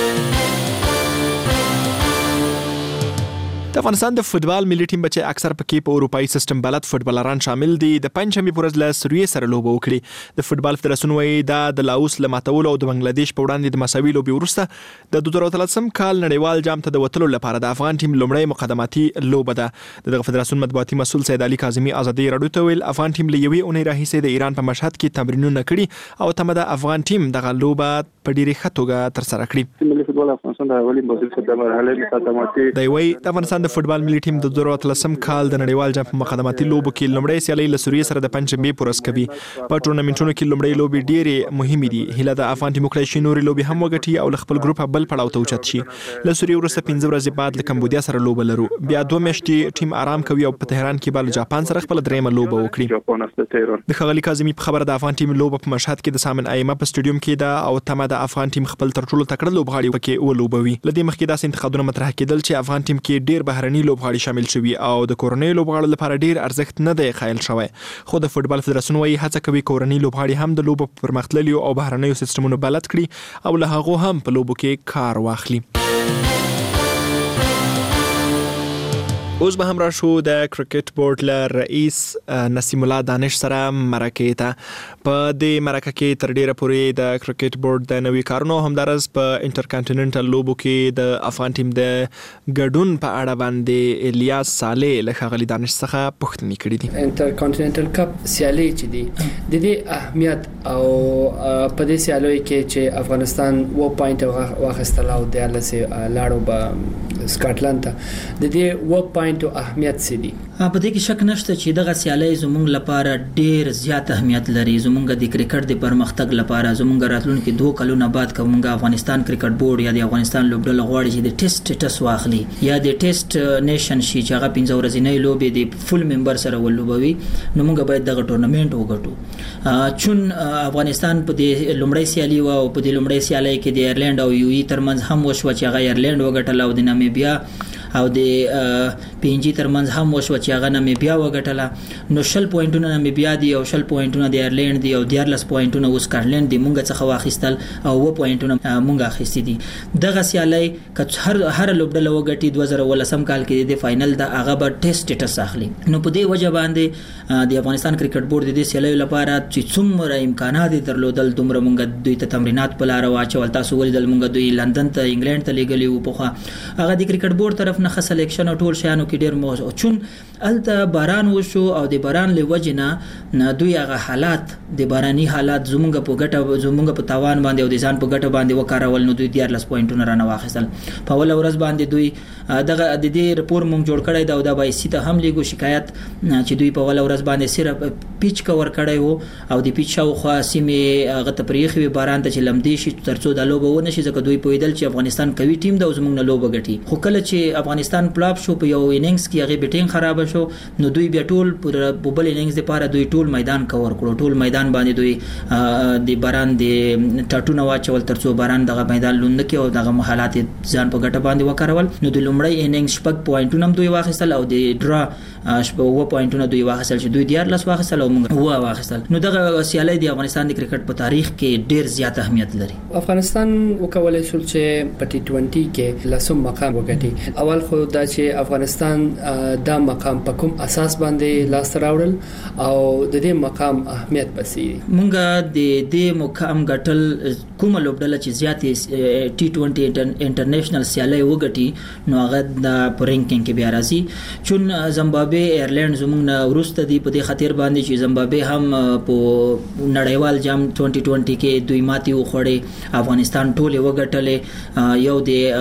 د افغانستان د فوتبال ملي ټیم بچي اکثر پکې په اروپایي سیستم بلد فوتبالران شامل دي. د پنځمې پر ورځ له سوریې سره لوبه وکړي. د فوتبال فدراسیون وایي دا د لاوس له ماتولو او د بنگلاديش په وړاندې د مساوي لوبې وروسته د 2013 کال نړیوال جام ته د وتلو لپاره د افغان ټیم لومړی مقدماتي لوبه ده. دغه فدراسیون مطبوعاتي مسؤل سید علي کاظمي آزادۍ رادیو ته ویل افغان ټیم له یوې اونۍ راهیسې د ایران په مشهد کې تمرینونه کړي او تمه ده افغان ټیم دغه لوبه په ډیره ښه توګه تر سره کړي. ملي فوتبال افغانستان د اولین بازي په مرحله مقدماتي د وی د افغانستان د فوتبال ملي ټیم د 2013 کال د نړیوال جام په مقدماتي لوبو کې لومړی سیالي له سوریې سره د پنځمې پورس کوي. په ټورنمنټونو کې لومړی لوبي ډېرې مهمې دي. هیله د افغان ټیم کړی شي نورې لوبي هم وګټي او له خپل ګروپ بل پړاو ته اوچت شي. له سوریې وروسته 15 ورځې بعد له کمبودیا سره لوبه لرو. بیا 2 میاشتې ټیم آرام کوي او په تهران کې بل جاپان سره خپل درېمه لوبه وکړي. د خغلی کاظمی په خبره د افغان ټیم لوبه په مشهد کې د سامن ایمه په سټډیوم کې ده او تمه د افغان ټیم خپل تر ټولو تکړه لوبغاړي وکړي او لوبوي. لدې مخکې داسې انتقادونه مطرح کېدل چې افغان ټیم کې ډېر بهرني لوبغاړي شامل شوي او د کورنۍ لوبغاړو لپاره ډېر ارزښت نه دی قایل شوی. خو د فوتبال فدراسیون وايي هڅه کوي کورنۍ لوبغاړي هم د لوبو په پرمختللو او بهرنیو سیستمونو بلد کړي او له هغو هم په لوبو کې کار واخلي. اوس به هم راشو د کرکټ بورډ له رئیس نسیم الله دانش سره مرکه ته. په دې مرکه کې تر ډیره پورې د کرکټ بورډ د نوي کارونو همدارس په انټرکانټیننټل لوبو کې د افغان ټیم د ګډون په اړه باندې الیاس صالح له خغلی دانش څخه پوښتنې کړې دي. انټرکانټیننټل کپ سیالي چې دي د دې اهمیت او په دې سیالي کې چې افغانستان 1 پوینټ واخیستل او د لاسه لاړو به سکاټلند ته د دې 1 پوینټ او اهمیت سي دي. په دې کې شک نشته چې دغه سیالي زموږ لپاره ډیر زیات اهمیت لري. زموږ د کرکټ د پرمختګ لپاره زموږ راتلونکي 2 کلونه بعد کومه افغانستان کرکټ بورډ یا د افغانستان لوبډله غواړي چې د ټیسټ سټیټس واخلي یا د ټیسټ نیشن شي چې هغه 15 ورځې لوبې د فل ممبر سره ولوبوي نو موږ باید دغه ټورنمنت وګټو. چون افغانستان په دې لومړی سیالي او په دې لومړی سیالي کې د ایرلند او یو ای ترمنځ هم وشو چې هغه ایرلند وګټل او د نامیبیا او د پی ان جی ترمنځ هم وشو چې هغه نامیبیا وګټله. نو 20 پوینټونه نامیبیا دی او 20 پوینټونه د ایرلند دی او 14 پوینټونه سکاټلند دی مونږ څخه واخیستل او 2 پوینټونه مونږ اخیستي دي. دغه سیالي که هر لوبډله وګټي 2018 کال کې د فائنل د هغه به ټیسټ سټیټس اخلي. نو په دې وجه باندې د افغانستان کرکټ بورډ د سیالي لپاره چې څومره امکانات درلودل دومره مونږ دوی ته تمرینات په لار واچول. تاسو ولیدل مونږ دوی لندن ته انګلند ته لګلی وو په هغه د کرکټ بورډ طرف نه سلیکشن او ټول شانو کې ډیر موضوع چون الته باران وشو او د باران لوجنه دوی هغه حالات د باراني حالات زمونږ په ګټه زمونږ په تاوان باندې او د ځان په ګټه باندې وکارول. نو دوی 14 پوینټونه رانه واخیستل. په اول ورځ باندې دوی دغه د دې رپور مونږ جوړ کړی دا او د بایسي ته هم لیګو شکایت چې دوی په اول ورځ باندې صرف پیچ کور کړی وو او د پیچ شاوخوا سیمه غته پریخي باران ته چې لمدې شي ترڅو د لوبه ونه شي ځکه دوی پویدل چې افغانستان کوي ټیم د زمونږ نه لوبه ګټي. خو کله چې افغانستان پلاپ شو په یو اننګز کې هغه بیټینګ خراب شو نو دوی بیا ټول په بل اننګز لپاره دوی ټول میدان کور کړو. ټول میدان باندې دوی د باران د ټاټونه واچول ترڅو باران دغه میدان لوند کې او دغه حالات ځان په ګټه باندې وکړول. نو د لومړی اننګز شپږ پوینټونه هم دوی واخیستل او د ډرا شپږ پوینټونه دوی واخیستل چې دوی 14 واخیستل او موږ واخیستل. نو دغه سیالي د افغانستان د کرکټ په تاریخ کې ډیر زیات اهمیت لري. افغانستان وکولای شو چې په ټي 20 کې لاسم مقام وګټي. اول خو دا چې افغانستان دا مقام په کوم اساس باندې لاس راوړل او د دې مقام اهمیت پسې مونږه د دې مقام ګټل کوم لوبډله چې زیاتې ټي 20 انټرنیشنل سیالي وګټي نو هغه د رینکینګ کې بیا راځي. چون زمبابوے ایرلند زموږ ورسته دی په دې خاطر باندې چې زمبابوے هم په نړیوال جام 2020 کې دوی ماتي وخوړې. افغانستان ټول وګټلې یو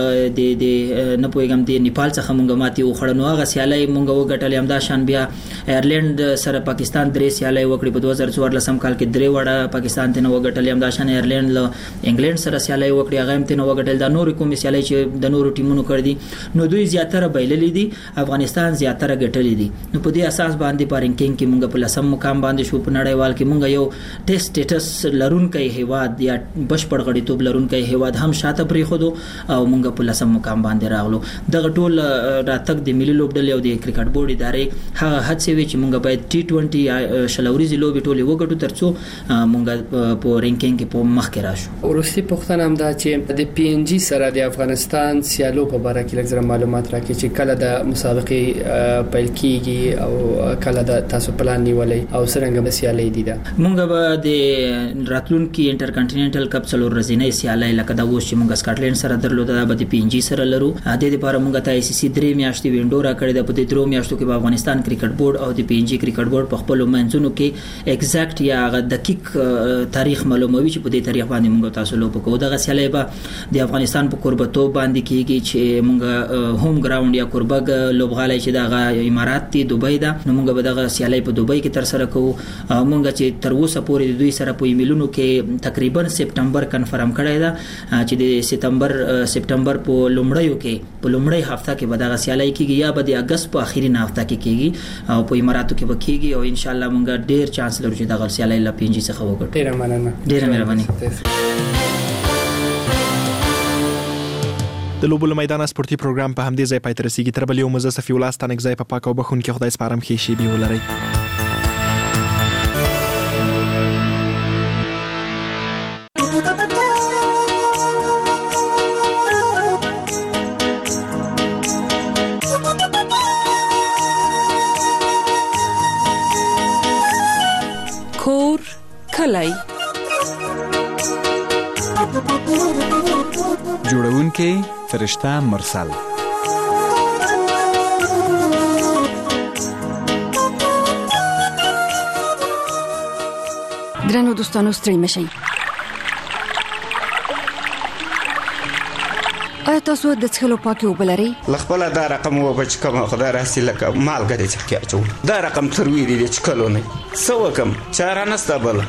د نه پوهیږم د نیپال څخه مونږ ماتي وخوړ. نو هغه سیالي مونږ وګټلې همدا شان بیا ایرلند سره پاکستان درې سیالي وکړي په 2014 کال کې درې وړه پاکستان ته وګټلې. همدا شان ایرلند له انګلند سره سیالي وکړي هغه هم ته وګټل. دا نور کوم سیالي چې د نورو ټیمونو کړ دي نو دوی زیاتره بایللې دي افغانستان زیاتره ګټلې دي. نو په دې اساس باندې په رینکینګ کې مونږ په لسم مقام باندې شو. په نړیوال کې مونږ یو ټیسټ سټیټس لرونکي هیواد یا بشپړ غړیتوب لرونکي هیواد هم شاته پرې خودو او مونږ په لسم مقام باندې راغلو. دغه ټول راتګ د ملي لوبډلې او د کرکټ بورډ ادارې هغه هڅې وی چې مونږ باید ټي 20 یا شلوريزي لوبې ټولې وګټو ترڅو مونږ په رینکینګ کې په مخ کې راشو. ورستی پښتنه هم دا چې د پی ان جی سره د افغانستان سیالو په اړه کې لږ معلومات راکړي چې کله د مسابقې پیل کیږي او کله د تاسو پلان نیولې او څنګه به سیالي دي. دا مونږ به د راتلونکي انټرکانټیننټل کپ څلور ورځې سیالي لکه دا وو چې مونږ سکاټلند سره درلوده دا به د پی ان جی سره لرو. د دې لپاره مونږ ته ای سی سی 3 میاشتې وینډو را کړې ده. په دې 3 میاشتو کې به افغانستان کرکټ بورډ او د پی ان جی کرکټ بورډ په خپل منځونو کې ایگزیکټ یا دقیق تاریخ معلوموي چې په دې تاریخ باندې مونږ موږ تاسو لوب کوو دغه سیالي به د افغانستان په قربتو باندې کیږي چې موږ هوم ګراوند یا قربګ لوبغالي چې دغه امارات دی دوبۍ ده نو موږ به دغه سیالي په دوبۍ کې تر سره کوو موږ چې تر اوسه پورې د دوی سره په ایمیلونو کې تقریبا سپټمبر کنفرم کړی ده چې د سپټمبر په لومړیو کې په لومړی هفته کې به دغه سیالي کیږي یا به د اگست په اخیری هفته کې کیږي او په اماراتو کې به کیږي او ان شاء الله موږ ډیر چانس لرو چې دغه سیالي لا پینځي څخه وګټو. ډیر مننه. ډیر مهرباني. د لوبو میدان سپورتي پروګرام په همدې ځای پای ته رسیږي. تر بل یو مزه صفي ولاس تنګ ځای په پاک او بخون کې خدای سپارم کې شي به ولري. کور کلی جوړونکې فرشته مرسل. درنو دوستانو ستړي مشئ. آیا تاسو د څښلو پاکې اوبه لرئ؟ له خپله دا رقم اوبه چې کومه خدای راسي لکه مالګه دی چې پکې اچول دا رقم تروي دی چې څښلو نه څه وکړم چاره نشته بله.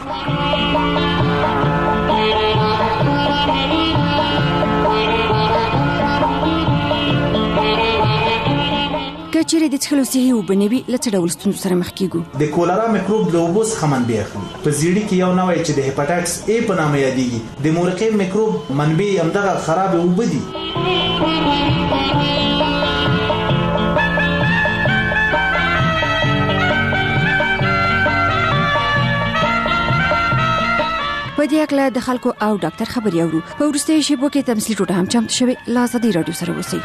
که چیرې د څښلو صحي اوبه نه وي له څه ډول ستونزو سره مخ کیږو؟ د کولرا میکروب له اوبو څخه منبع اخلي. په زیړي کې یو نوع چې د هپاتایټس A په نامه یادېږي د مورقې میکروب منبع همدغه خراب اوبه دي. په دې اړه د خلکو او ډاکټر خبري اورو. په وروستیو شیبو کې تمثیلي ټوټه هم چمتو شوې. له ازادي راډیو سره اوسئ.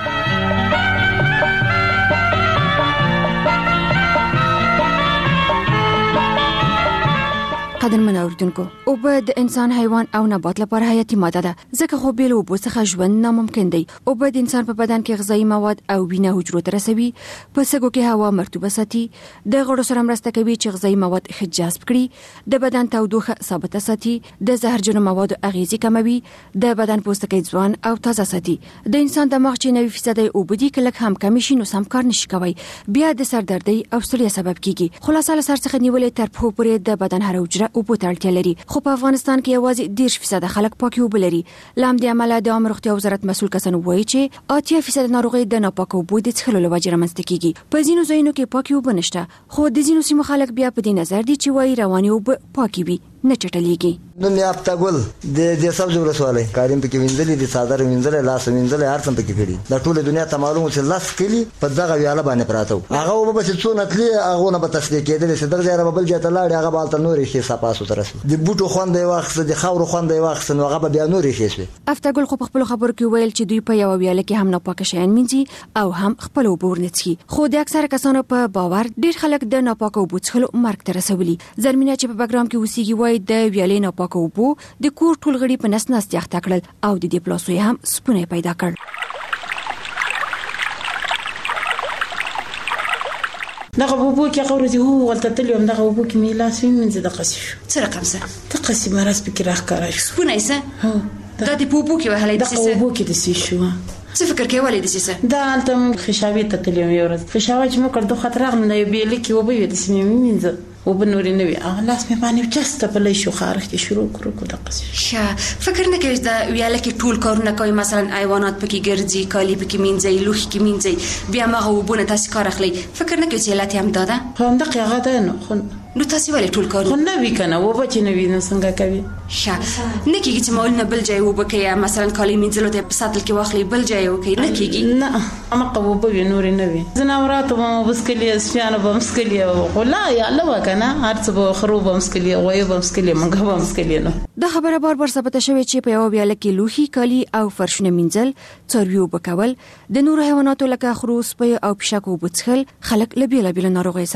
قدرمن اوریدونکو، اوبه د انسان، حیوان او نبات لپاره حیاتي ماده ده، ځکه خو بې له اوبو څخه ژوند ناممکن دی. اوبه د انسان په بدن کې غذایي مواد او وینه حجرو ته رسوي، په سږو کې هوا مرطوبه ساتي، د غړو سره مرسته کوي چې غذایي مواد ښه جذب کړي، د بدن تودوخه ثابته ساتي، د زهرجنو موادو اغیزې کموي، د بدن پوستکی ځوان او تازه ساتي. د انسان دماغ چې 90% اوبه دي، کله هم کم شي نو سم کار نشي کوي، بیا د سردردۍ او ستړیا سبب کیږي. خلاصه له سر څخه نیولې تر پښو پورې د بدن هر حجره اوبو ته اړتیا لري. خو په افغانستان کې یوازې 10% خلک پاکي اوبه لري. لام د عمله د عامه روغتیا وزارت مسؤل کسان وایي چې 80% ناروغي د ناپاکو اوبو د څښلو له وجې رامنځته کیږي. په ځینو ځایونو کې پاکي اوبه نشته، خو د ځینو سیمو خلک بیا په دې نظر دي چې وایي رواني اوبه پاکي وي، نه چټلیږي. نن یافتا ګل د سبز ورسواله کاریم پکې وینځلې دي، صادر وینځلې، لاس وینځلې، هر څه پکې کړي. د ټوله دنیا ته معلومه چې لاس کلی په دغه ویاله باندې پراته هغه وب به څو نتلې هغه نه به تصدیق کېدل چې دغه ځای ربل ځای ته لاړ هغه بالته نورې شي صفاسو ترسه د بوټو خوند دی واخص د خاور خوند دی واخص نو هغه بیا نورې شي. یافتا ګل خو په خپل خبرو کې ویل چې دوی په یو ویاله کې هم ناپاک شیان مینځي او هم خپل اوبه ورنڅي. خو د اکثره کسانو په باور ډیر خلک د ناپاک اوبو څښلو مرګ ته رسولي. زرمینه چې په بګرام کې اوسېږي وایي د ویالې ناپاک اوبو د کور ټول غړي په نس نس یخته کړل او د دې پلاسو هم سپونه پیدا کړ. دغه بوبو کې غوړې هو ولته تلوم دغه بوبو کې میلاس وینځه د قصې شو څه رقم څه ته قصې مرز پکې راخکاره شو سپونه یې هو دا د بوبو کې وهلې د سیسه د بوبو کې د سیسه شو څه فکر کې ولې د سیسه دا الته خشاوي ته تلوم یو ورځ خشاوي چې مو کړ دوه خطر غن نه بیل کې وبې د سیمه وینځه وبنوري نوي لاس مې باندې چسته په لې شو خارختي شروع کړو د قصې ښه فکر نه کوي دا ویاله کې ټول کارونه کوي، مثلا حیوانات پکې ګرځي، کالی پکې مینځي، لوښي کې مینځي، بیا مغه وبونه تاسو کار اخلي. فکر نه کوي چې علت هم داده هم دقیقه ده نو تاسو ولې ټول کار خو نه وی کنه و به چې نه وینم څنګه کوي. ښه نه کیږي چې مول نه بل ځای وبکې مثلا کالی مینځلو ته په ساتل کې واخلي بل ځای وکي نه کیږي. نه اما قبو به نور نه وي زناورات مو بسکلی اسفیانو بمسکلی ولا یا لو کنه هرڅ به خروب بمسکلی وای بمسکلی منګه بمسکلی نو. دا خبره بار بار ثابته شوې چې په یو ویاله کې لوښي، کالی او فرشونه مینځل، څاروي وبکول، د نورو حیواناتو لکه خروس، پي او پشکو وبڅخل خلک له بیلابیل ناروغیو سره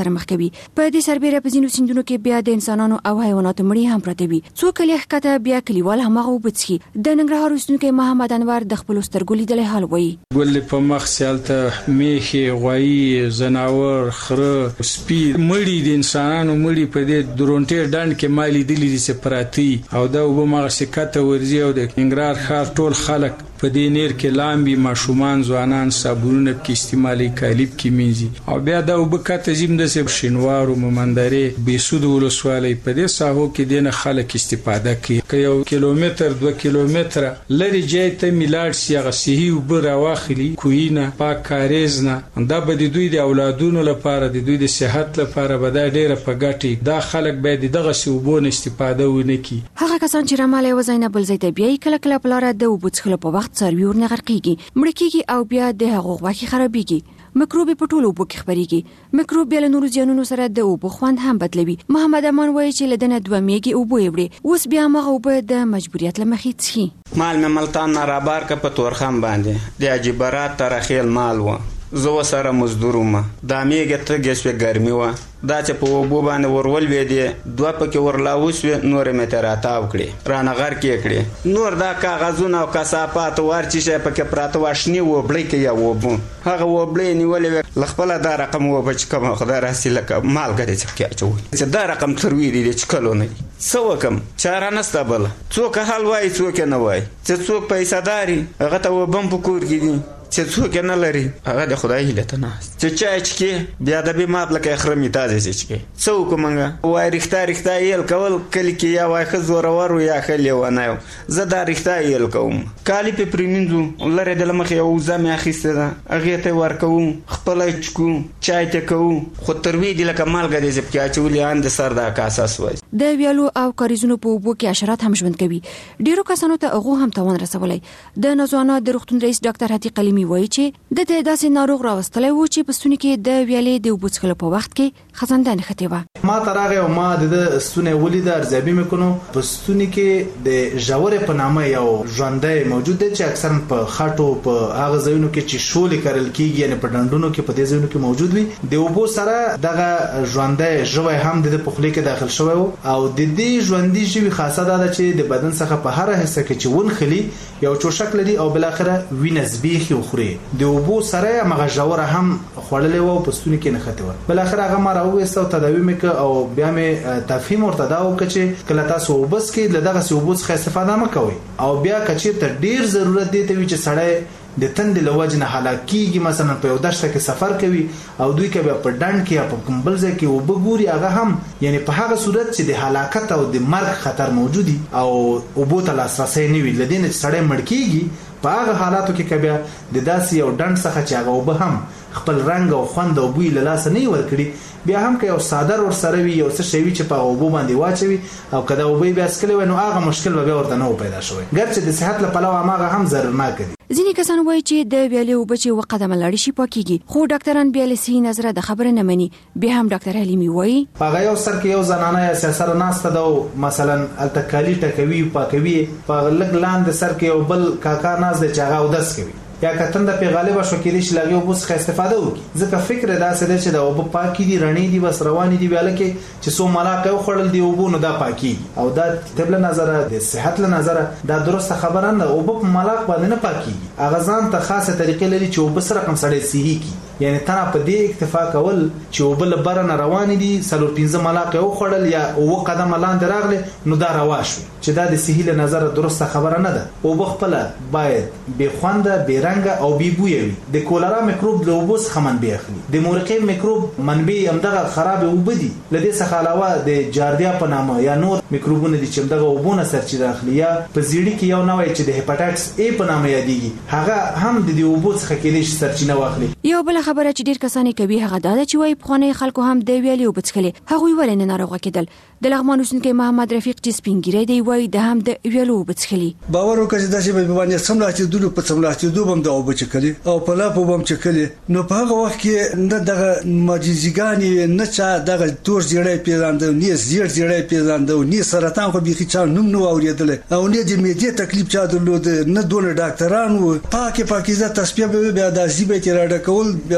سره مخ کوي. په دې سربېره په ځینو سیندونو کې بیا د انسانانو او حیواناتو مړي هم پراته وي. څو کلی ښکته بیا کلیوال هماغه وبڅي. د ننګرهار اوسیدونکي محمد انور د خپل سترګو لیدلی حال وایي. ګل په مخ سیالته میخي غوایی زناور خره سپي مړي د انسانانو مړي په دې درونټې ډنډ کې مالي دي سپراتی او دا وبمغه سکته ورزي او د ننګرهار ښار ټول خلک په دې نیر کې لامبي ماشومان ځوانان صابونونه کې استعمالي کالیب کې مینځي او بیا دا وبکته زم د شینوارو ممندري بیسود ولسوالۍ په دې ساحو کې دینه خلک استفاده کوي. که یو کیلومتر 2 کیلومتر لري ځای ته میلاډ سیغه صحیح وبره واخلي کوینه پاک کاریزنه دا به د دوی د اولادونو لپاره د دوی د صحت لپاره به دا ډیره په ګټي. دا خلک باید دغه سوبونه استفاده ونه کړي. هغه کسان چې رماله وزاینه بل ځای ته بیا کله کله په لار د وبڅخلو په وخت سروي ورنه غرقيږي مړ کیږي او بیا د هغه غوښه خرابيږي. میکروب په ټولو اوبو کې خپريږي. میکروب بیا له نورو ځانونو سره د اوبو خوند هم بدلوي. محمد امان وایي چې لدنه 2 میږي اوبو وړي اوس بیا هغه اوبو د مجبوریت لمخې څخه مال ملتان رابار کا په تورخم باندې د عجیبرات ترخیل مال و زو سره مزدورومه دا میګه ته ګسوه ګرمي و دا چې په وبو باندې ورول وې دي 2 پکې ورلاوس نور متراتا وکړي رانه غر کې کړي نور دا کاغذونه او کثافات ورچی شه پکې پراته واشنی و بلې کې یا وبو هغه و بلې نیولې لخپله دا رقم و بچ کوم خدای راسي لکه مال غړي چې چوي چې دا رقم تروي دي چې کلونه سو کم چاره نسته بل څوک حل وای څوک نه وای چې څوک پیسې داري هغه ته وبم پکور کې دي چې څوک نه لري هغه د خدای هیله ته نه چې چا بیا د به ماپ لکه خرمې تازه چې څوک مونږه وای رښتا یل کول کلی کې یا وای خزور ور یا خلی ونه زه دا رښتا یل کوم کالی په پریمینځو لره د لمخ یو زمه اخیسته ده هغه ته ورکوم خپل چکو چای ته کوم خو تروي دی لکه مالګه دې چې چولې اند سر دا کاساس وای د ویالو او کاریزونو په وبو کې حشرات هم ژوند کوي. ډیرو کسانو ته هغه هم توان رسولای. د نوځوانو د روغتون رئیس ډاکټر هتی قلیمی وایي چې د داسې ناروغ راوستلای و چې په ستوني کې د ویالې د وبڅخلو په وخت کې خزنده نه ختی و. ما ترغه او ما د ستوني ولید ارزابي مکونو په ستوني کې د جوړه په نامه یو ژوندۍ موجود دی چې اکثر په خاطو په هغه ځایونو کې چې شولې کرل کیږي یعنی په ډندونو کې په دې ځایونو کې موجود وي. د وبو سره دغه ژوندۍ ژوي هم د پخلي کې داخل شوی او د دې ژوندۍ ژوي خاصه ده چې د بدن څخه په هر حصه کې چې ون خلی یو چوشک لري او بل اخره وینه زبېخي خوري. د وبو سره مغه جوړه هم خړلې و په ستوني کې نه خته و. بل اخره هغه ما راوېستو تداوی مې او بیا مې تفهیم ورته دا وکړ چې کله تاسو وبس کې لدغه وبو څخه استفاده مکوئ او بیا کچې ته ډیر ضرورت دی ته چې سړی د تند لوجنه حلاکیږي مثلا په یو دشته کې سفر کوي او دوی کې په ډنډ کې په کومبل ځای کې وبګوري هغه هم یعنی په هغه صورت چې د هلاکت او د مرګ خطر موجودي او وبو ته لاسرسي نه وي لدین چې سړی مړ کیږي په هغه حالاتو کې کبه د داسې یو ډنډ څخه چې هغه وب هم خپل رنگ او خوند او بوی له لاس نه ورکړي بیا هم که یو صادر ور سره وي یو څه شی چې په وبو باندې واچوي او کدا وبې بیا اسکل ونو هغه مشکل به ورته نه پیدا شوی ګرچې د صحت لپاره هغه هم ضررناک دي. ځینې کسان وایي چې د ویالې اوبه چې وقدمه لاړې شي پاکيږي خو ډاکټران بیا له سي نظر د خبره نه مني. بیا هم ډاکټر حلیمي وایي هغه یو سر کې یو زنانه یا سره ناسته ده مثلا التکالی ټکوي پاکوي په لګ لاندې سر کې یو بل کاکا ناز د چاغه ودس کوي یا کتن د پیغاله شو کې دي لږه وبس څخه استفاده وکړي ځکه فکر دا څه دی چې دا وب پاکي دي رڼې دي بس رواني دي ویل کې چې سو ملاقه خړل دی وبونو دا پاکي او دا تبل نظر د صحت له نظر دا درسته خبره نه وب ملاق باندې نه پاکي اغه ځان ته خاصه طریقې لري چې وب سره کوم سړی صحیح کی یعنی تنه په دې اکتفا کول چې وب له برنه رواني دي سلور 15 ملاقه خړل یا او قدم لاندې راغله نو دا رواش چې دا د صحیح له نظر درسته خبره نه ده او بخپل باید به خوانده به رنګ او بي بوي د کولرا میکروب د وبوس خمن به اخلي د مورقې میکروب منبع همدغه خراب وبدي لدې څخه علاوه د جاردیا په نامه یا نور میکروبونه دي چې همدغه وبونه سرچینه اخلي یا په زیړی کې یو نوې چې د هپاتایټس ا په نامه یادېږي هغه هم د وبوس څخه کېدې سرچینه واخلي. یو بل خبره چې ډیر کسان کوي هغه دا چې وای په خلکو هم د ویالې وبڅخلي هغه ولې نه ناروغه کېدل. د لغمان اوسنکي محمد رفیق چې سپینګری دی وای د هم د ویالو وبڅخلي باور وکړي چې داسې به باندې سملاستي دلو په سملاستي دوبم د وبچکلي او په لا په بم چکلي نو په هغه وخت کې نه دغه ماجیزګانی نه چا دغه تور زیړې پیژاندو نه زیړې پیژاندو نه سرطان خو بيخي چا نوم نو اوریدل او نه د میډیا تکلیف چا درلود نه دونه ډاکټرانو پاکه پاکیزه تصفیه به بیا د زیبه کې راډ کول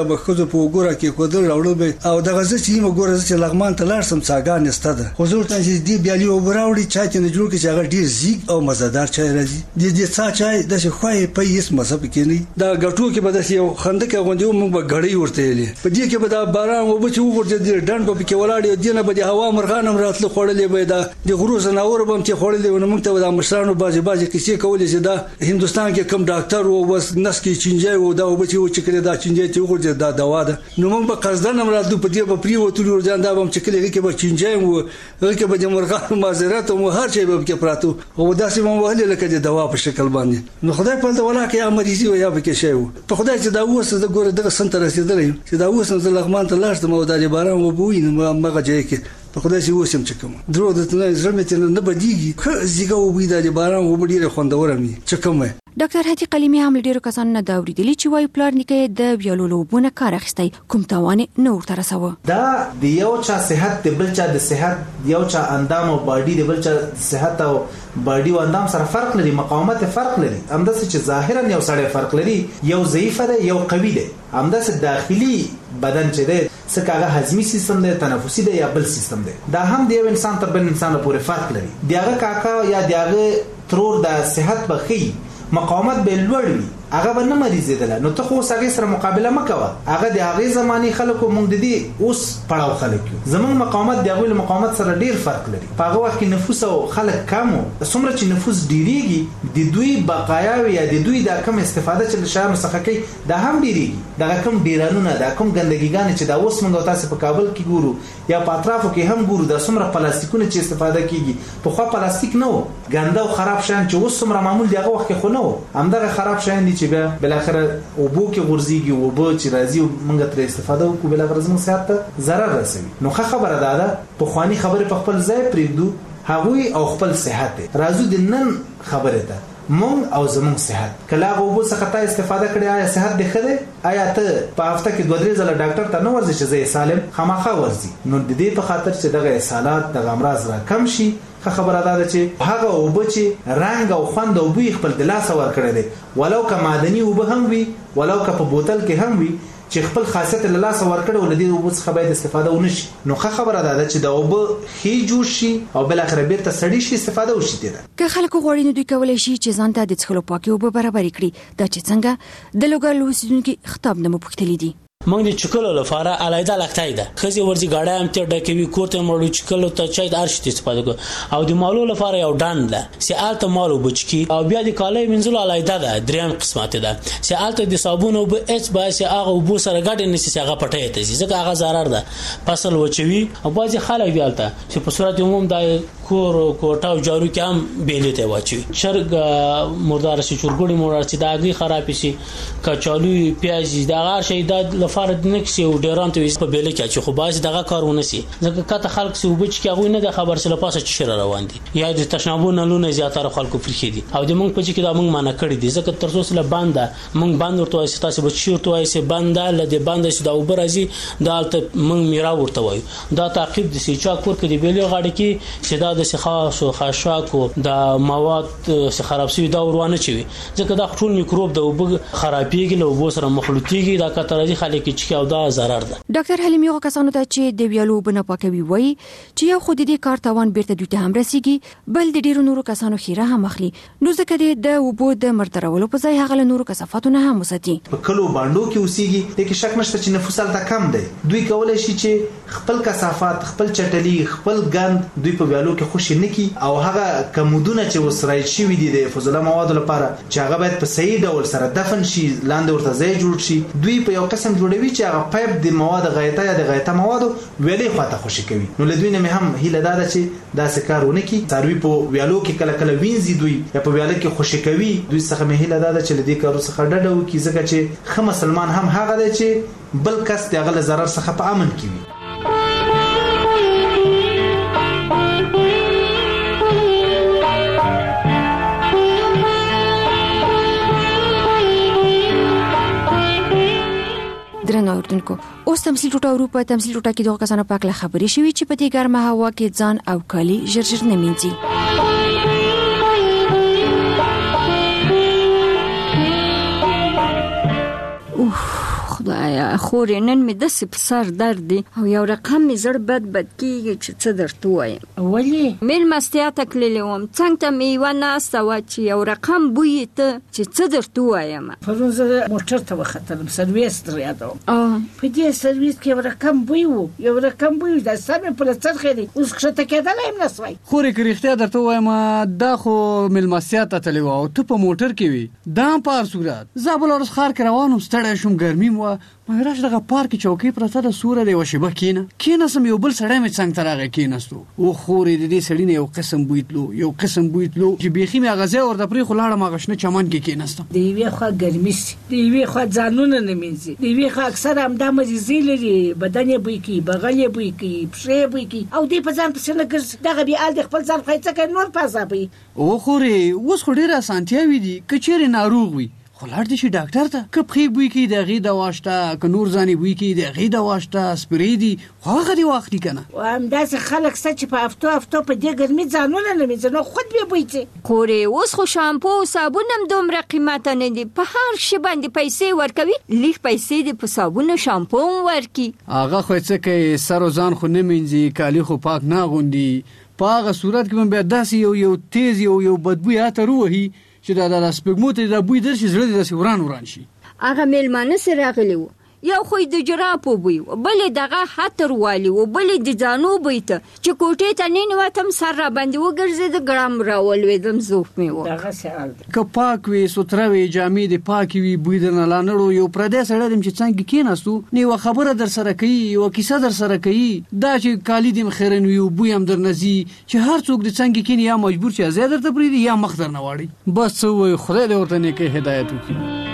د بخزو په وګوره کې خودل راوړل به او د غزه چې وګوره چې لغمان ته لاړ سم څاګان نستده حضور ته چې دی بیا له وراوړي چا چې نه جوړ کې چې هغه ډیر زیګ او مزدار چای راځي د دې څا چای د خوای په هیڅ مذهب کې نه دا غټو کې به د یو خندق غوندي موږ به غړی ورته لې په دې کې به دا باران و به چې وګورځي د ډنډ په کې ولاړ دی نه به د هوا مرغانم راتله خړلې به دا د غرو زناور به چې خړلې ونه موږ ته د مشرانو بازي کیسې کولې چې دا هندستان کې کم ډاکټر وو بس نس کې چنجای وو دا به چې کړی دا چنجای ته وګورځي دا دوا ده نو موږ به قصدن امرادو په دې په پری وته ورځان دا به چې کړي کې به چنجای وو کې به د مرغانو معذرت او هر شی به کې پراتو او دا سیمه وهلې لکه د دوا په شکل باندې نو خدای په دې ولا کې امریزي او یا به کې شی وو په خدای چې دا اوس د ګوره دغه سنت رسیدلې چې دا اوس د لغمان ته لاړ ته مو د باران وبوي نو مغه ځای کې په خدای چې وسم چې کوم درو د تنه زرمت نه بدیږي خو زیګه وبوي د باران وبډیره خوندور مې چې کوم ډاکټر هدي قلیمي هم ډیرو کسانو نه دا اوریدلی چې وای پلار نیکه د ویالو لوبونه کار اخیستی کوم تاوان نه ورته رسوه دا د یو چا صحت د بل چا د صحت یو چا اندام او باډي د بل چا صحت او باډي او اندام سره فرق لري مقاومت فرق لري همداسې چې ظاهرا یو سړی فرق لري یو ضعیف دی یو قوي دی همداسې داخلي بدن چې دی څنګه هضمي سیستم دی تنفسي دی یا بل سیستم دی دا هم د یو انسان تر بل انسان پورې فرق لري دیغه کاکا یا دیغه ترور د صحت بخي مقاومت به لوړ وي هغه به نه مریضیدل نو ته خو سګي سره مقابله مکوه هغه د هغه زماني خلکو مونږ د دې اوس پړاو خلک زمون مقاومت د هغه مقاومت سره ډیر فرق لري په هغه وخت کې نفوس او خلک کمو څومره چې نفوس ډیریږي د دوی بقایاوي یا د دوی د کم استفاده چې شامل څخه کوي دا هم ډیریږي دا کم ډیرانونه دا کم ګندګیګان چې دا اوس مونږ تاسو په کابل کې ګورو یا په اطرافو کې هم ګورو دا څومره پلاستیکونه چې استفاده کیږي په خو پلاستیک نه و ګنده او خراب شان چې اوس څومره معمول دی هغه وخت کې خو نه و همدغه خراب شان دي چې بیا بل اخر او بو کې غورځيږي او بو چې راځي موږ تر استفاده وکړو بل اخر زموږ صحت ته ضرر رسوي نو خبره ده په خواني خبره په خپل ځای پریږدو هغوی او خپل صحت راځو د نن خبره ده مونږ او زموږ صحت کله او بو څخه ته استفاده کړی آیا صحت دی خده آیا ته په هفته کې 2-3 ځله ډاکټر ته نه ورځي چې زه سالم خامخا ورځي نو د دې په خاطر چې دغه اصالات د امراض را کم شي خبره ده چې هغه او بچي رنگ او خوند او بوی خپل د لاس ور کړی دی ولو که معدني او به هم وي ولو که په بوتل کې هم وي چې خپل خاصیت له لاس ور کړو ولدي او څخه باید استفاده ونشي نو خبره ده چې دا او به هي جوړ شي او بل اخر بیرته سړی شي استفاده وشي ده که خلکو غوړي نه دوی کولای شي چې ځان ته د څخلو پاکي او برابر کړي دا چې څنګه د لوګر لوسیدونکو خطاب نه مپختلی دي موږ د چکلو لپاره علایده لکټای ده خزي ورځي gaړه هم ته ډکوي کوته مړو چکلو ته چای د ارشت استفاده کو او د مالو لپاره یو ډان ده سیالته مالو بچکی او بیا د کالای منځلو علایده ده دریم قسمت ده سیالته د صابون او به اچ باسي هغه بو سره ګډ نسی هغه پټه ته ځکه هغه zarar ده فصل وچوي او بازي خلک دیالته چې په صورت عموم د کور کوټه او جارو کې هم بیلته واچوي چرګ مردار شي چورګوړي مردار شي داګي خراب شي کچالو پیاز دا هر شي د فرد نکسي او ډیران ته په بیل کې چې خو باز دغه کارونه سي ځکه کته خلک سي وبچ کې هغه نه د خبر سره پاسه چې شر روان دي یا د تشنابونه لونه زیاتره خلکو فرخي دي او د مونږ په چې دا مونږ مانه کړی دي ځکه تر څو سره بانده مونږ باندې ورته وایي تاسو بچ ورته وایي بانده لدی بانده چې دا وبرازي دا مونږ میرا ورته وایي دا تعقیب د سیچا کور کې دی بیل غاړه کې چې دا د سخاش او خاشاک او د مواد څخه خراب شي دا ورونه چوي ځکه دا ټول میکروب د وب خرابېږي له وب سره مخلوطيږي دا کترځي خلک چې او دا zarar ده ډاکټر حلیم یو کسانو ته چې د ویالو بنه پاکوي وای چې یو خو د دې کار تاوان بیرته دوی ته هم رسیږي بل د ډیرو نورو کسانو خیره هم اخلي نو ځکه د وبو د مرترولو په ځای هغه نورو کثافاتونه هم وساتي په کلو باندې کې اوسېږي د کې شک نشته چې نفوس الته کم دی دوی کولای شي چې خپل کثافات خپل چټلي خپل ګند دوی په ویالو کې خوشي نکي او هغه کمودونه چې وسرای شي وي د فضله مواد لپاره چې هغه باید په صحیح ډول سره دفن شي لاندې ورته ځای جوړ شي دوی په یو قسم جوړوي چې هغه پایپ د مواد غایطه یا د غایطه مواد ویلې خواته خوشي کوي نو لدوی نه هم هیله ده چې دا سکارونه کی څاروي په ویالو کې کله کله وینځي دوی یا په ویالو کې خوشي کوي دوی څخه مه هیله ده چې لدی کارو څخه ډډه وکړي ځکه چې خه مسلمان هم هغه دی چې بل کس د غل zarar څخه په امن کې وي درنو اردوونکو اوس تمثيل ټوټه اروپا تمثيل ټوټه کې دغه کسانو پاک له خبرې شوې چې په دې ګرمه هوا کې ځان او کالي ژر نه مینځي خدایا خورې نن مې داسې په سر درد دی او یو رقم مې زړه بد کېږي چې څه درته ووایم. ولې؟ مېلمستیا ته تللې وم، څنګ ته مې یوه ناسته وه چې یو رقم بوی ته چې څه درته ووایم. پرون زه موټر ته وختلم، سرویس در یادوم. په دې سرویس کې یو رقم بوی و، یو رقم بوی و، دا سر مې په څرخې دی، اوس ښکته کېدلی یم نه سوی. خورې که رښتیا درته ووایم دا خو مېلمستیا ته تللې وه او ته په موټر کې وې، دا هم په هر صورت. زه بله ورځ ښار کې روان وم، ستړی شوم، ګرمي م وه، ما راشه دغه پارک کې چوکۍ پرته ده، سوره دی، یوه شېبه کېناستم، یو بل سړی مې څنګ ته راغی کېناستو. او خورې د دې سړي نه یو قسم بوی تلو، یو قسم بوی تلو چې بیخي مې هغه ځای ورته پرېښو، لاړم هغه شنه چمن کې کېناستم. د یوې خوا ګرمي سي، د یوې خوا ځانونه نه مینځي، د یوې خوا اکثر همدا مریضۍ لري، بدن یې بوی کوي، بغل یې بوی کوي، پښې یې بوی کوي، او دې په ځان پسې نه ګرځي، دغه بیا حال د خپل ځان ښایسته کوي، نور په عذابوي. او خورې اوس خو ډېرې اسانتیاوې دي، که چېرې ناروغ وي خو لاړ دې شي ډاکټر ته، که پښې بوی کوي د هغې دوا شته، که نور ځانې بوی کوي د هغې دوا شته، سپرې دي، خو هغه دې واخلي که نه. همداسې خلک شته چې په هفتو په دې ګرمي ځانونه نه مینځي، نو خود بیا بوی ځي. خورې اوس خو شامپو او صابون هم دومره قیمته نه دي، په هر شي باندې پیسې ورکوي، لږ پیسې دې په صابون او شامپو هم ورکي. هغه خو یې څه کوي، سر او ځان خو نه مینځي، کالي خو پاک نه اغوندي، په هغه صورت کې به بیا داسې یو تیز یو بدبوی عطر ووهي چې دا سپږمو ته دا بوی درشي، زړه دې داسې وران شي. هغه میلمانه سره راغلي وو، یو خو د جرابو بوی و، بل دغه حتر والی و، بل د ځانو بوی ته چې کوټې ته ننوتم سر را باندې وګرځېده، ګړم راولوېدم، زوف مې و. دغسې حال دی. که پاک وي، سوتره وي، جامې دې پاکې وي، بوی درنه لا نه یو پردی سړی دی چې څنګه کېناستو نو یوه خبره در سره کوي، یوه کیسه در سره کوي، دا چې کالي دې خیرن وي او بوی هم درنه ځي، چې هر څوک دې څنګه کېني یا مجبور چې ځای درته پرېږدي یا مخ درنه واړي. بس څه ووایو، خدای دې ورته نیکۍ هدایت وکړي.